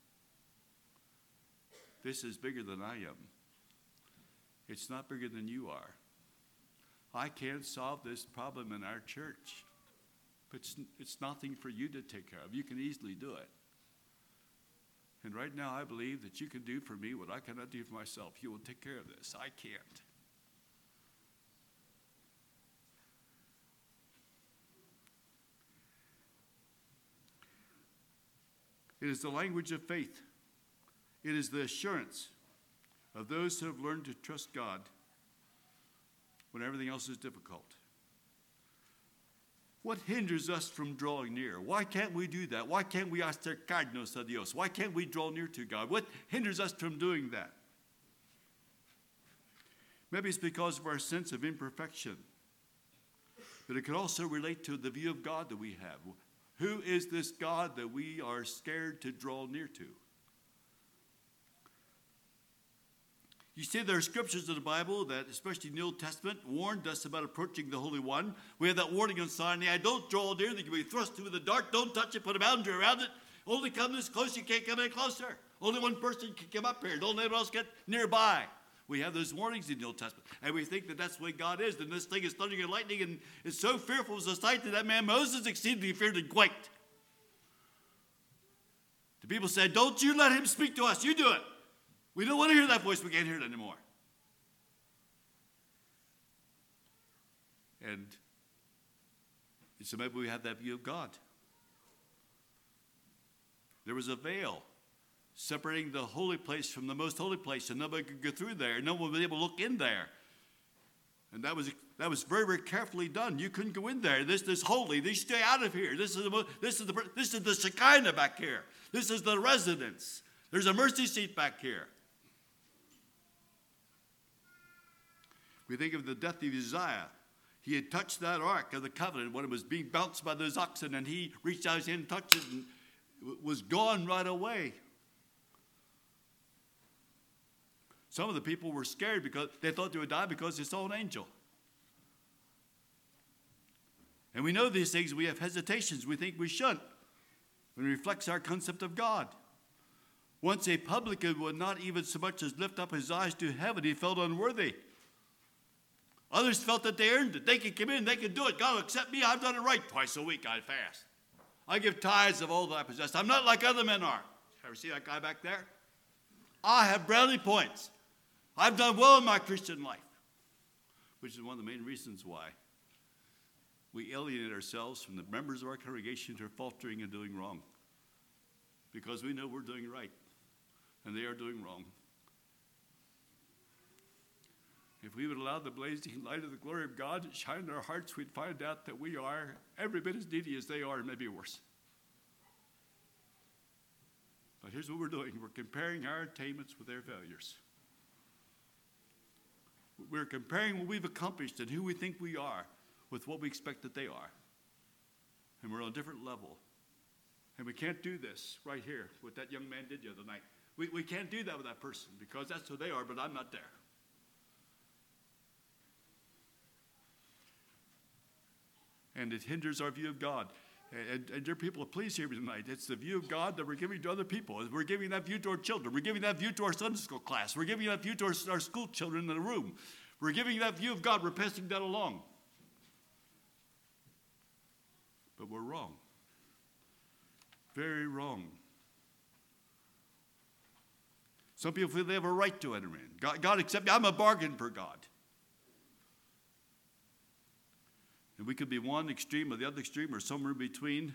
This is bigger than I am. It's not bigger than you are. I can't solve this problem in our church. But it's nothing for you to take care of. You can easily do it. And right now I believe that you can do for me what I cannot do for myself. You will take care of this. I can't. It is the language of faith. It is the assurance of those who have learned to trust God when everything else is difficult. What hinders us from drawing near? Why can't we do that? Why can't we acercarnos a Dios? Why can't we draw near to God? What hinders us from doing that? Maybe it's because of our sense of imperfection. But it could also relate to the view of God that we have. Who is this God that we are scared to draw near to? You see, there are scriptures in the Bible that, especially in the Old Testament, warned us about approaching the Holy One. We have that warning on Sinai, don't draw near, they can be thrust through the dark, don't touch it, put a boundary around it. Only come this close, you can't come any closer. Only one person can come up here, don't let anyone else get nearby. We have those warnings in the Old Testament, and we think that that's the way God is, and this thing is thundering and lightning, and it's so fearful as a sight that man Moses exceedingly feared and quaked. The people said, don't you let him speak to us, you do it. We don't want to hear that voice. We can't hear it anymore. And so maybe we have that view of God. There was a veil separating the holy place from the most holy place, and nobody could go through there. No one would be able to look in there. And that was very, very carefully done. You couldn't go in there. This is holy. You stay out of here. This is the Shekinah back here. This is the residence. There's a mercy seat back here. We think of the death of Uzziah. He had touched that ark of the covenant when it was being bounced by those oxen, and he reached out his hand and touched it and was gone right away. Some of the people were scared because they thought they would die because they saw an angel. And we know these things. We have hesitations. We think we shouldn't. It reflects our concept of God. Once a publican would not even so much as lift up his eyes to heaven, he felt unworthy. Others felt that they earned it. They could come in, they could do it. God will accept me. I've done it right. Twice a week I fast. I give tithes of all that I possess. I'm not like other men are. Ever see that guy back there? I have brownie points. I've done well in my Christian life. Which is one of the main reasons why we alienate ourselves from the members of our congregation who are faltering and doing wrong. Because we know we're doing right. And they are doing wrong. If we would allow the blazing light of the glory of God to shine in our hearts, we'd find out that we are every bit as needy as they are, and maybe worse. But here's what we're doing. We're comparing our attainments with their failures. We're comparing what we've accomplished and who we think we are with what we expect that they are. And we're on a different level. And we can't do this right here, what that young man did the other night. We can't do that with that person because that's who they are, but I'm not there. and it hinders our view of God. And dear people, please hear me tonight. It's the view of God that we're giving to other people. We're giving that view to our children. We're giving that view to our Sunday school class. We're giving that view to our school children in the room. We're giving that view of God. We're passing that along. But we're wrong. Very wrong. Some people feel they have a right to enter in. God accept me. I'm a bargain for God. And we could be one extreme or the other extreme or somewhere in between.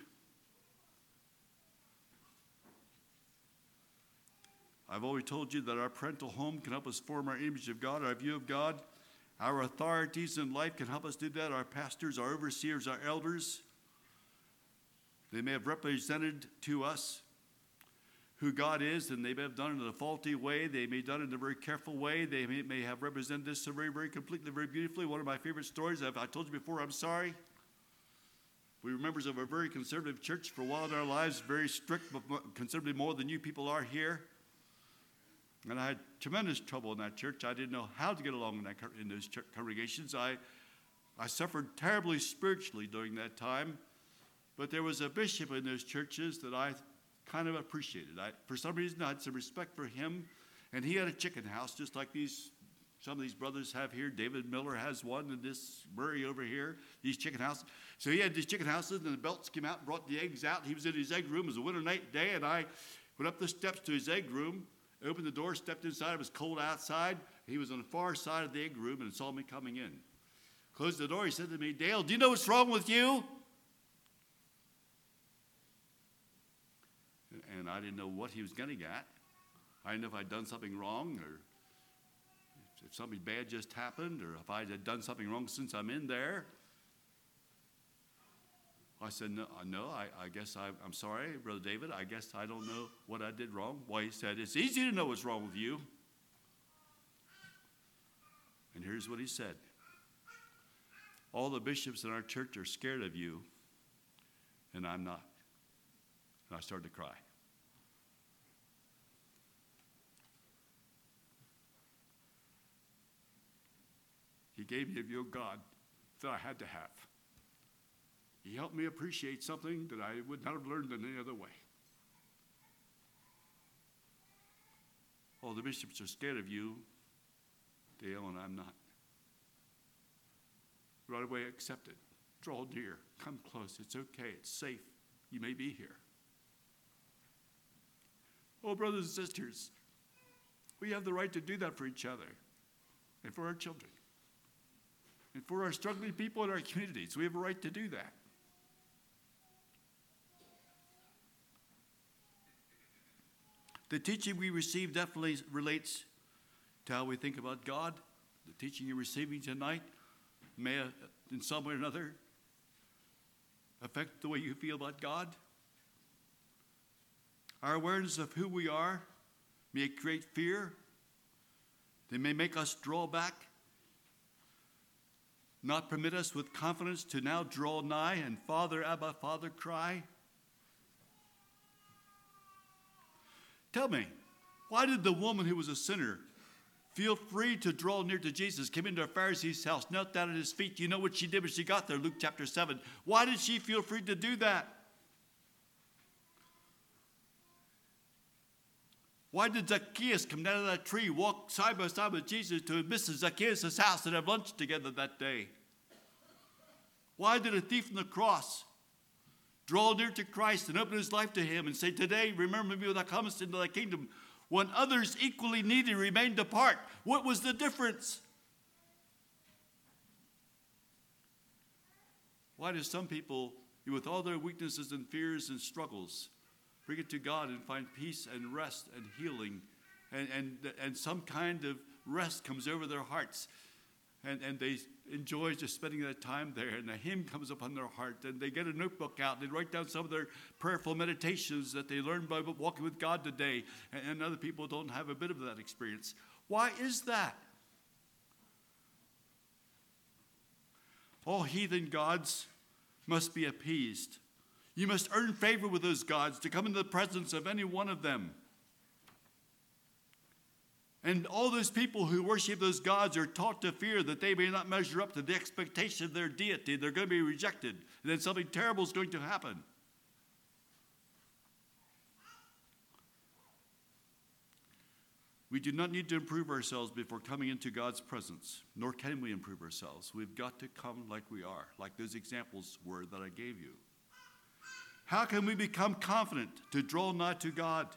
I've always told you that our parental home can help us form our image of God, our view of God. Our authorities in life can help us do that. Our pastors, our overseers, our elders. They may have represented to us who God is, and they may have done it in a faulty way. They may have done it in a very careful way. They may have represented this very, very completely, very beautifully. One of my favorite stories, I told you before, I'm sorry. We were members of a very conservative church for a while in our lives, very strict, but considerably more than you people are here. And I had tremendous trouble in that church. I didn't know how to get along in those congregations. I suffered terribly spiritually during that time. But there was a bishop in those churches that I kind of appreciated. For some reason, I had some respect for him. And he had a chicken house, just like some of these brothers have here. David Miller has one, and this Murray over here, these chicken houses. So he had these chicken houses, and the belts came out and brought the eggs out. He was in his egg room. It was a winter night day, and I went up the steps to his egg room, opened the door, stepped inside. It was cold outside. He was on the far side of the egg room and saw me coming in. Closed the door. He said to me, "Dale, do you know what's wrong with you?" And I didn't know what he was getting at. I didn't know if I'd done something wrong, or if something bad just happened, or if I had done something wrong since I'm in there. I said, no, I guess I'm sorry, Brother David. I guess I don't know what I did wrong. Well, he said, "It's easy to know what's wrong with you." And here's what he said. "All the bishops in our church are scared of you, and I'm not." And I started to cry. He gave me a view of God that I had to have. He helped me appreciate something that I would not have learned in any other way. All the bishops are scared of you, Dale, and I'm not. Right away, accept it. Draw near. Come close. It's okay. It's safe. You may be here. Oh, brothers and sisters, we have the right to do that for each other and for our children and for our struggling people in our communities. We have a right to do that. The teaching we receive definitely relates to how we think about God. The teaching you're receiving tonight may, in some way or another, affect the way you feel about God. Our awareness of who we are may create fear. They may make us draw back, not permit us with confidence to now draw nigh and Father, Abba, Father, cry. Tell me, why did the woman who was a sinner feel free to draw near to Jesus, came into a Pharisee's house, knelt down at his feet? You know what she did when she got there, Luke chapter 7. Why did she feel free to do that? Why did Zacchaeus come down out of that tree, walk side by side with Jesus to Mrs. Zacchaeus' house and have lunch together that day? Why did a thief on the cross draw near to Christ and open his life to him and say, "Today, remember me when thou comest into thy kingdom," when others equally needy remained apart? What was the difference? Why do some people, with all their weaknesses and fears and struggles, bring it to God and find peace and rest and healing, and some kind of rest comes over their hearts, and they enjoy just spending that time there, and a hymn comes upon their heart, and they get a notebook out, and they write down some of their prayerful meditations that they learned by walking with God today, and other people don't have a bit of that experience. Why is that? All heathen gods must be appeased. You must earn favor with those gods to come into the presence of any one of them. And all those people who worship those gods are taught to fear that they may not measure up to the expectation of their deity. They're going to be rejected. And then something terrible is going to happen. We do not need to improve ourselves before coming into God's presence, nor can we improve ourselves. We've got to come like we are, like those examples were that I gave you. How can we become confident to draw nigh to God?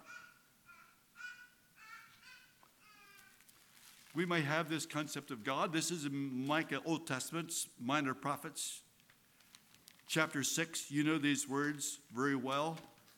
We may have this concept of God. This is in Micah, Old Testament, Minor Prophets, chapter 6. You know these words very well.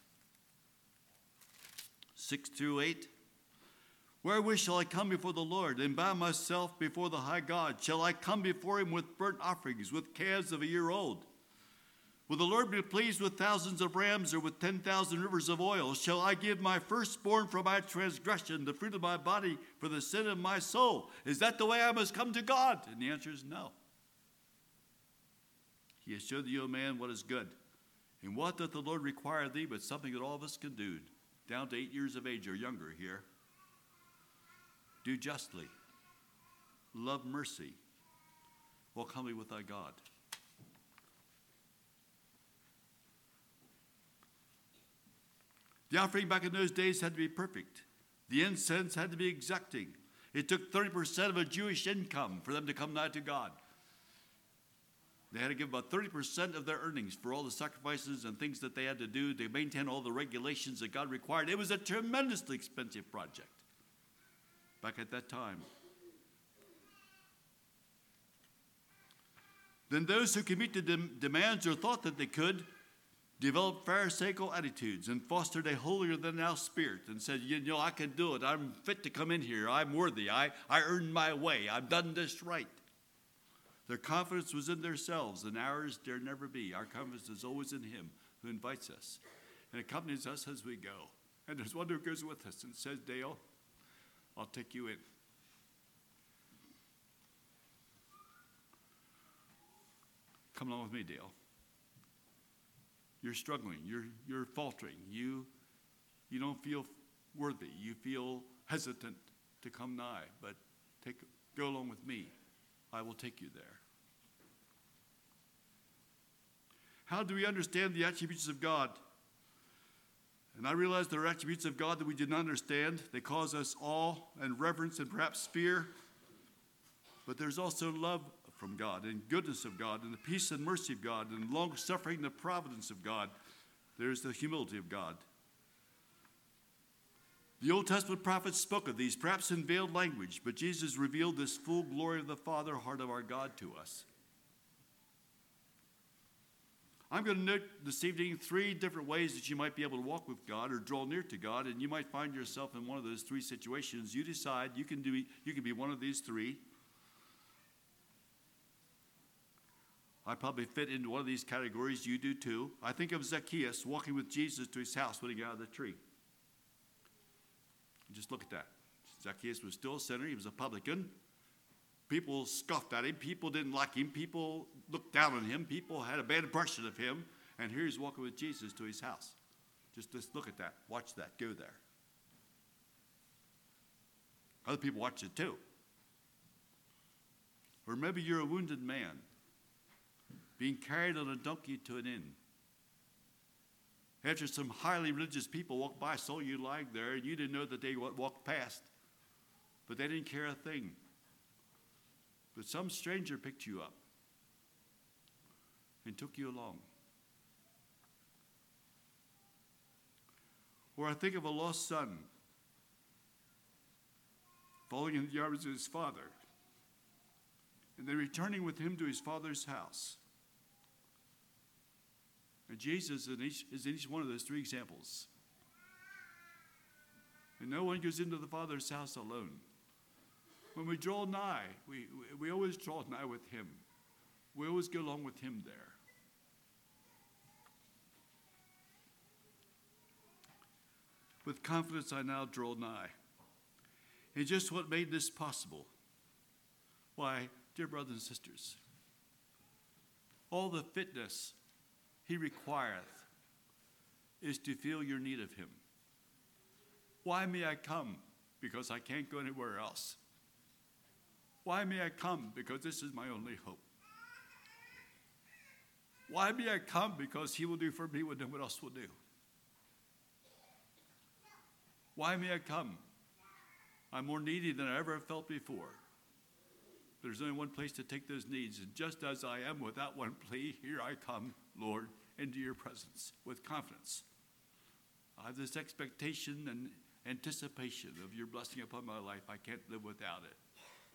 6 through 8. Wherewith shall I come before the Lord, and bow myself before the high God? Shall I come before him with burnt offerings, with calves of a year old? Will the Lord be pleased with thousands of rams, or with 10,000 rivers of oil? Shall I give my firstborn for my transgression, the fruit of my body for the sin of my soul? Is that the way I must come to God? And the answer is no. He has showed thee, O man, what is good. And what doth the Lord require of thee, but something that all of us can do, down to 8 years of age or younger here. Do justly, love mercy, walk humbly with thy God. The offering back in those days had to be perfect. The incense had to be exacting. It took 30% of a Jewish income for them to come nigh to God. They had to give about 30% of their earnings for all the sacrifices and things that they had to do to maintain all the regulations that God required. It was a tremendously expensive project back at that time. Then those who could meet the demands or thought that they could developed Pharisaical attitudes and fostered a holier-than-thou spirit and said, you know, I can do it. I'm fit to come in here. I'm worthy. I earned my way. I've done this right. Their confidence was in themselves, and ours dare never be. Our confidence is always in him who invites us and accompanies us as we go. And there's one who goes with us and says, Dale, I'll take you in. Come along with me, Dale. You're struggling. You're faltering. You don't feel worthy. You feel hesitant to come nigh. But go along with me. I will take you there. How do we understand the attributes of God? And I realize there are attributes of God that we do not understand. They cause us awe and reverence and perhaps fear. But there's also love from God and goodness of God and the peace and mercy of God and long-suffering and the providence of God. There's the humility of God. The Old Testament prophets spoke of these, perhaps in veiled language, but Jesus revealed this full glory of the Father, heart of our God to us. I'm going to note this evening 3 different ways that you might be able to walk with God or draw near to God, and you might find yourself in one of those 3 situations. You decide you can be one of these 3. I probably fit into one of these categories. You do too. I think of Zacchaeus walking with Jesus to his house when he got out of the tree. Just look at that. Zacchaeus was still a sinner. He was a publican. People scoffed at him. People didn't like him. People looked down on him. People had a bad impression of him. And here he's walking with Jesus to his house. Just look at that. Watch that. Go there. Other people watch it too. Or maybe you're a wounded man being carried on a donkey to an inn. After some highly religious people walked by, saw you lying there, and you didn't know that they walked past. But they didn't care a thing. But some stranger picked you up and took you along. Or I think of a lost son falling in the arms of his father and then returning with him to his father's house. And Jesus is in each one of those 3 examples. And no one goes into the Father's house alone. When we draw nigh, we always draw nigh with him. We always go along with him there. With confidence I now draw nigh. And just what made this possible? Why, dear brothers and sisters, all the fitness he requireth is to feel your need of him. Why may I come? because I can't go anywhere else. Why may I come? Because this is my only hope. Why may I come? Because he will do for me what no one else will do. Why may I come? I'm more needy than I ever have felt before. There's only one place to take those needs. And just as I am without one plea, here I come, Lord, into your presence with confidence. I have this expectation and anticipation of your blessing upon my life. I can't live without it.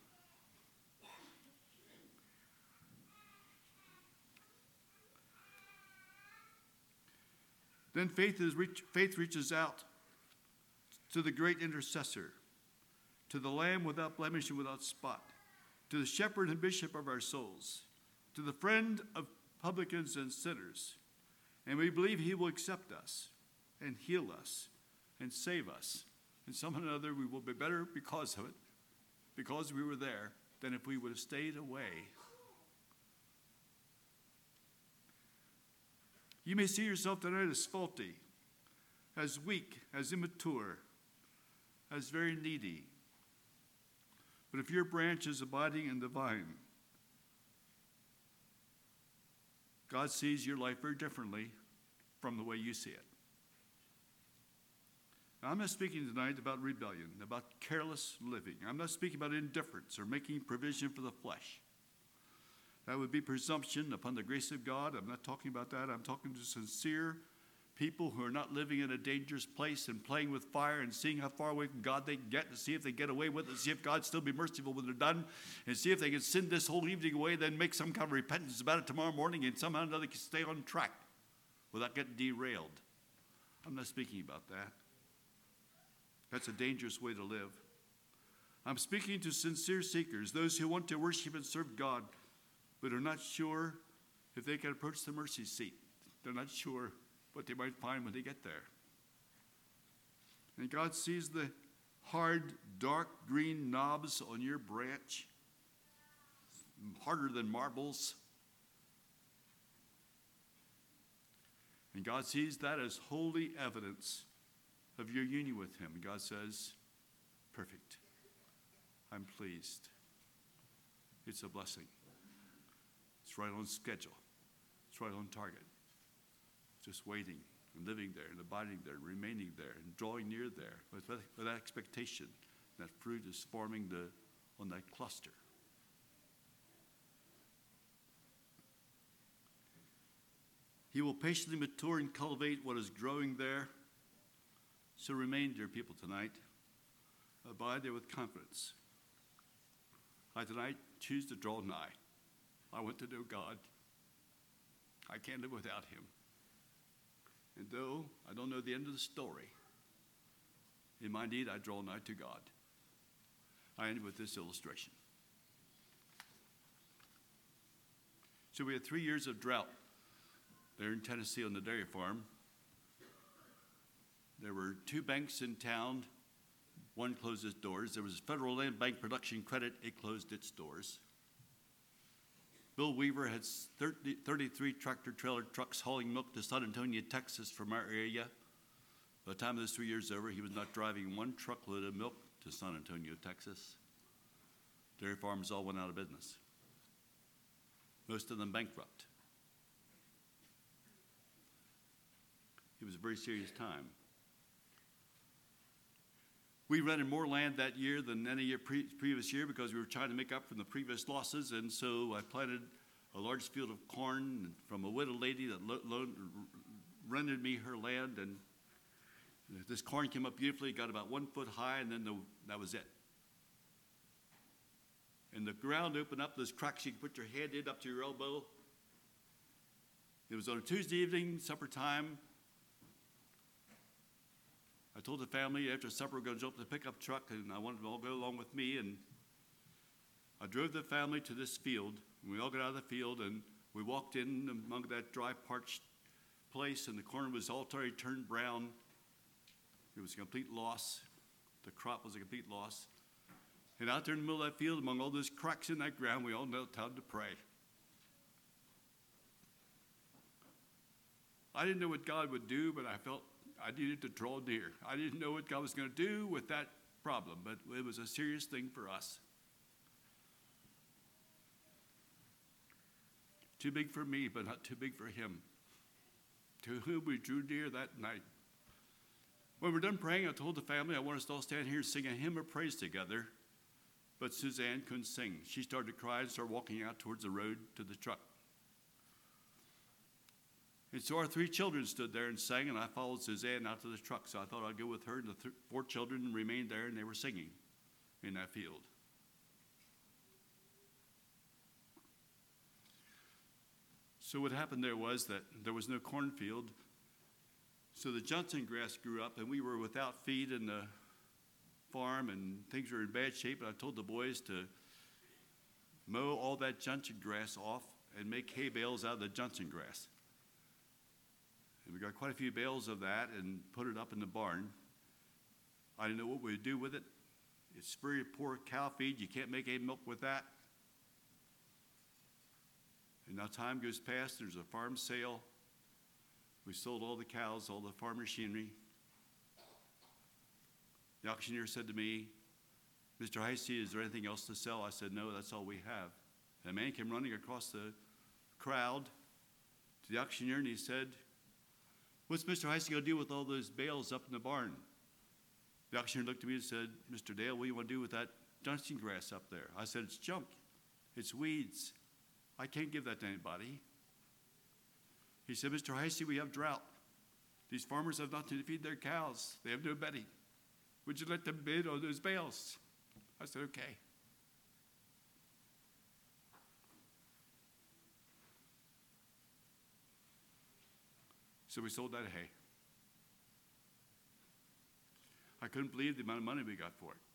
Then faith reaches out to the great intercessor, to the Lamb without blemish and without spot, to the shepherd and bishop of our souls, to the friend of publicans and sinners. And we believe he will accept us and heal us and save us. And somehow or another we will be better because of it, because we were there, than if we would have stayed away. You may see yourself tonight as faulty, as weak, as immature, as very needy. But if your branch is abiding in the vine, God sees your life very differently from the way you see it. Now, I'm not speaking tonight about rebellion, about careless living. I'm not speaking about indifference or making provision for the flesh. That would be presumption upon the grace of God. I'm not talking about that. I'm talking to sincere people who are not living in a dangerous place and playing with fire and seeing how far away from God they can get, to see if they get away with it, see if God still be merciful when they're done, and see if they can sin this whole evening away, then make some kind of repentance about it tomorrow morning, and somehow or another can stay on track without getting derailed. I'm not speaking about that. That's a dangerous way to live. I'm speaking to sincere seekers, those who want to worship and serve God, but are not sure if they can approach the mercy seat. They're not sure what they might find when they get there. And God sees the hard, dark green knobs on your branch, harder than marbles. And God sees that as holy evidence of your union with him. And God says, perfect. I'm pleased. It's a blessing. It's right on schedule. It's right on target. Just waiting and living there and abiding there and remaining there and drawing near there with that expectation that fruit is forming on that cluster. He will patiently mature and cultivate what is growing there. So remain, dear people, tonight. Abide there with confidence. I tonight choose to draw nigh. I want to know God. I can't live without him. And though I don't know the end of the story, in my need I draw nigh to God. I end with this illustration. So we had 3 years of drought there in Tennessee on the dairy farm. There were 2 banks in town. One closed its doors. There was a Federal Land Bank Production Credit. It closed its doors. Bill Weaver had 33 tractor-trailer trucks hauling milk to San Antonio, Texas from our area. By the time those 3 years over, he was not driving one truckload of milk to San Antonio, Texas. Dairy farms all went out of business. Most of them bankrupt. It was a very serious time. We rented more land that year than any year previous year because we were trying to make up from the previous losses, and so I planted a large field of corn from a widow lady that rented me her land, and this corn came up beautifully, got about 1 foot high, and then that was it. And the ground opened up, those cracks you could put your hand in up to your elbow. It was on a Tuesday evening, supper time. I told the family after supper we're going to jump in the pickup truck, and I wanted them all to go along with me. And I drove the family to this field. And we all got out of the field, and we walked in among that dry, parched place, and the corn was already turned brown. It was a complete loss. The crop was a complete loss. And out there in the middle of that field, among all those cracks in that ground, we all knelt down to pray. I didn't know what God would do, but I felt I needed to draw near. I didn't know what God was going to do with that problem, but it was a serious thing for us. Too big for me, but not too big for him, to whom we drew near that night. When we're done praying, I told the family I want us to all stand here and sing a hymn of praise together, but Suzanne couldn't sing. She started to cry and started walking out towards the road to the truck. And so our 3 children stood there and sang, and I followed Suzanne out to the truck. So I thought I'd go with her, and the 4 children remained there, and they were singing in that field. So what happened there was that there was no cornfield, so the Johnson grass grew up, and we were without feed in the farm, and things were in bad shape. And I told the boys to mow all that Johnson grass off and make hay bales out of the Johnson grass. And we got quite a few bales of that and put it up in the barn. I didn't know what we'd do with it. It's very poor cow feed. You can't make any milk with that. And now time goes past. There's a farm sale. We sold all the cows, all the farm machinery. The auctioneer said to me, "Mr. Heisey, is there anything else to sell?" I said, "No, that's all we have." And a man came running across the crowd to the auctioneer, and he said, "What's Mr. Heisey going to do with all those bales up in the barn?" The auctioneer looked at me and said, "Mr. Dale, what do you want to do with that Johnson grass up there?" I said, "It's junk. It's weeds. I can't give that to anybody." He said, "Mr. Heisey, we have drought. These farmers have nothing to feed their cows. They have no bedding. Would you let them bid on those bales?" I said, "Okay." So we sold that hay. I couldn't believe the amount of money we got for it.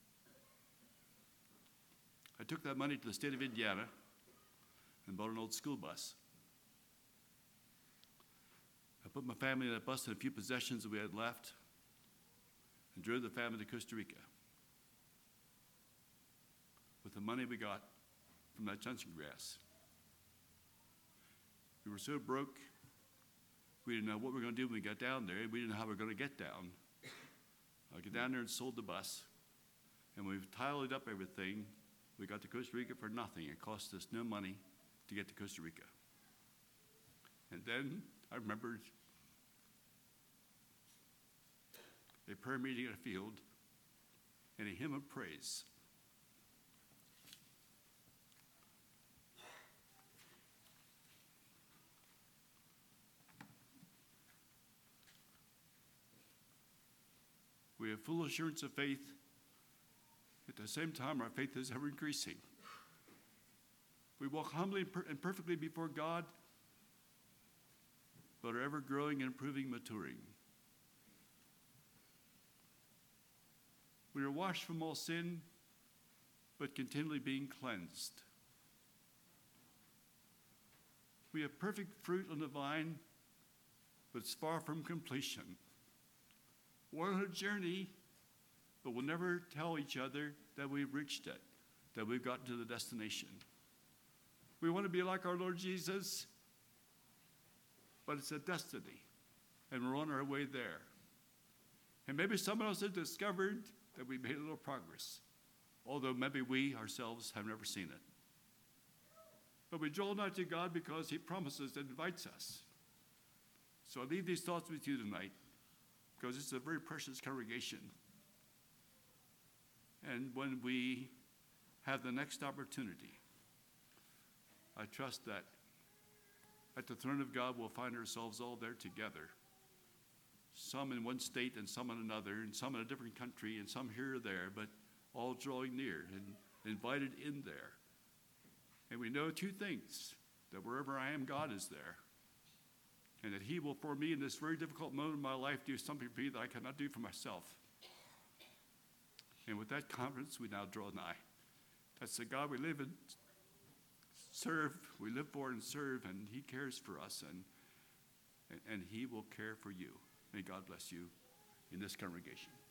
I took that money to the state of Indiana and bought an old school bus. I put my family in that bus and a few possessions that we had left and drove the family to Costa Rica with the money we got from that Johnson grass. We were so broke, we didn't know what we were going to do when we got down there. We didn't know how we were going to get down. I got down there and sold the bus, and we've tallied up everything. We got to Costa Rica for nothing. It cost us no money to get to Costa Rica. And then I remembered a prayer meeting in a field and a hymn of praise. We have full assurance of faith. At the same time, our faith is ever increasing. We walk humbly and perfectly before God, but are ever growing and improving, maturing. We are washed from all sin, but continually being cleansed. We have perfect fruit on the vine, but it's far from completion. We're on a journey, but we'll never tell each other that we've reached it, that we've gotten to the destination. We want to be like our Lord Jesus, but it's a destiny, and we're on our way there. And maybe someone else has discovered that we made a little progress, although maybe we ourselves have never seen it. But we draw nigh to God because he promises and invites us. So I leave these thoughts with you tonight, because it's a very precious congregation. And when we have the next opportunity, I trust that at the throne of God we'll find ourselves all there together. Some in one state and some in another, and some in a different country, and some here or there, but all drawing near and invited in there. And we know 2 things, that wherever I am, God is there. And that he will, for me, in this very difficult moment of my life, do something for me that I cannot do for myself. And with that confidence, we now draw nigh. That's the God we live and serve, we live for and serve, and he cares for us, and he will care for you. May God bless you in this congregation.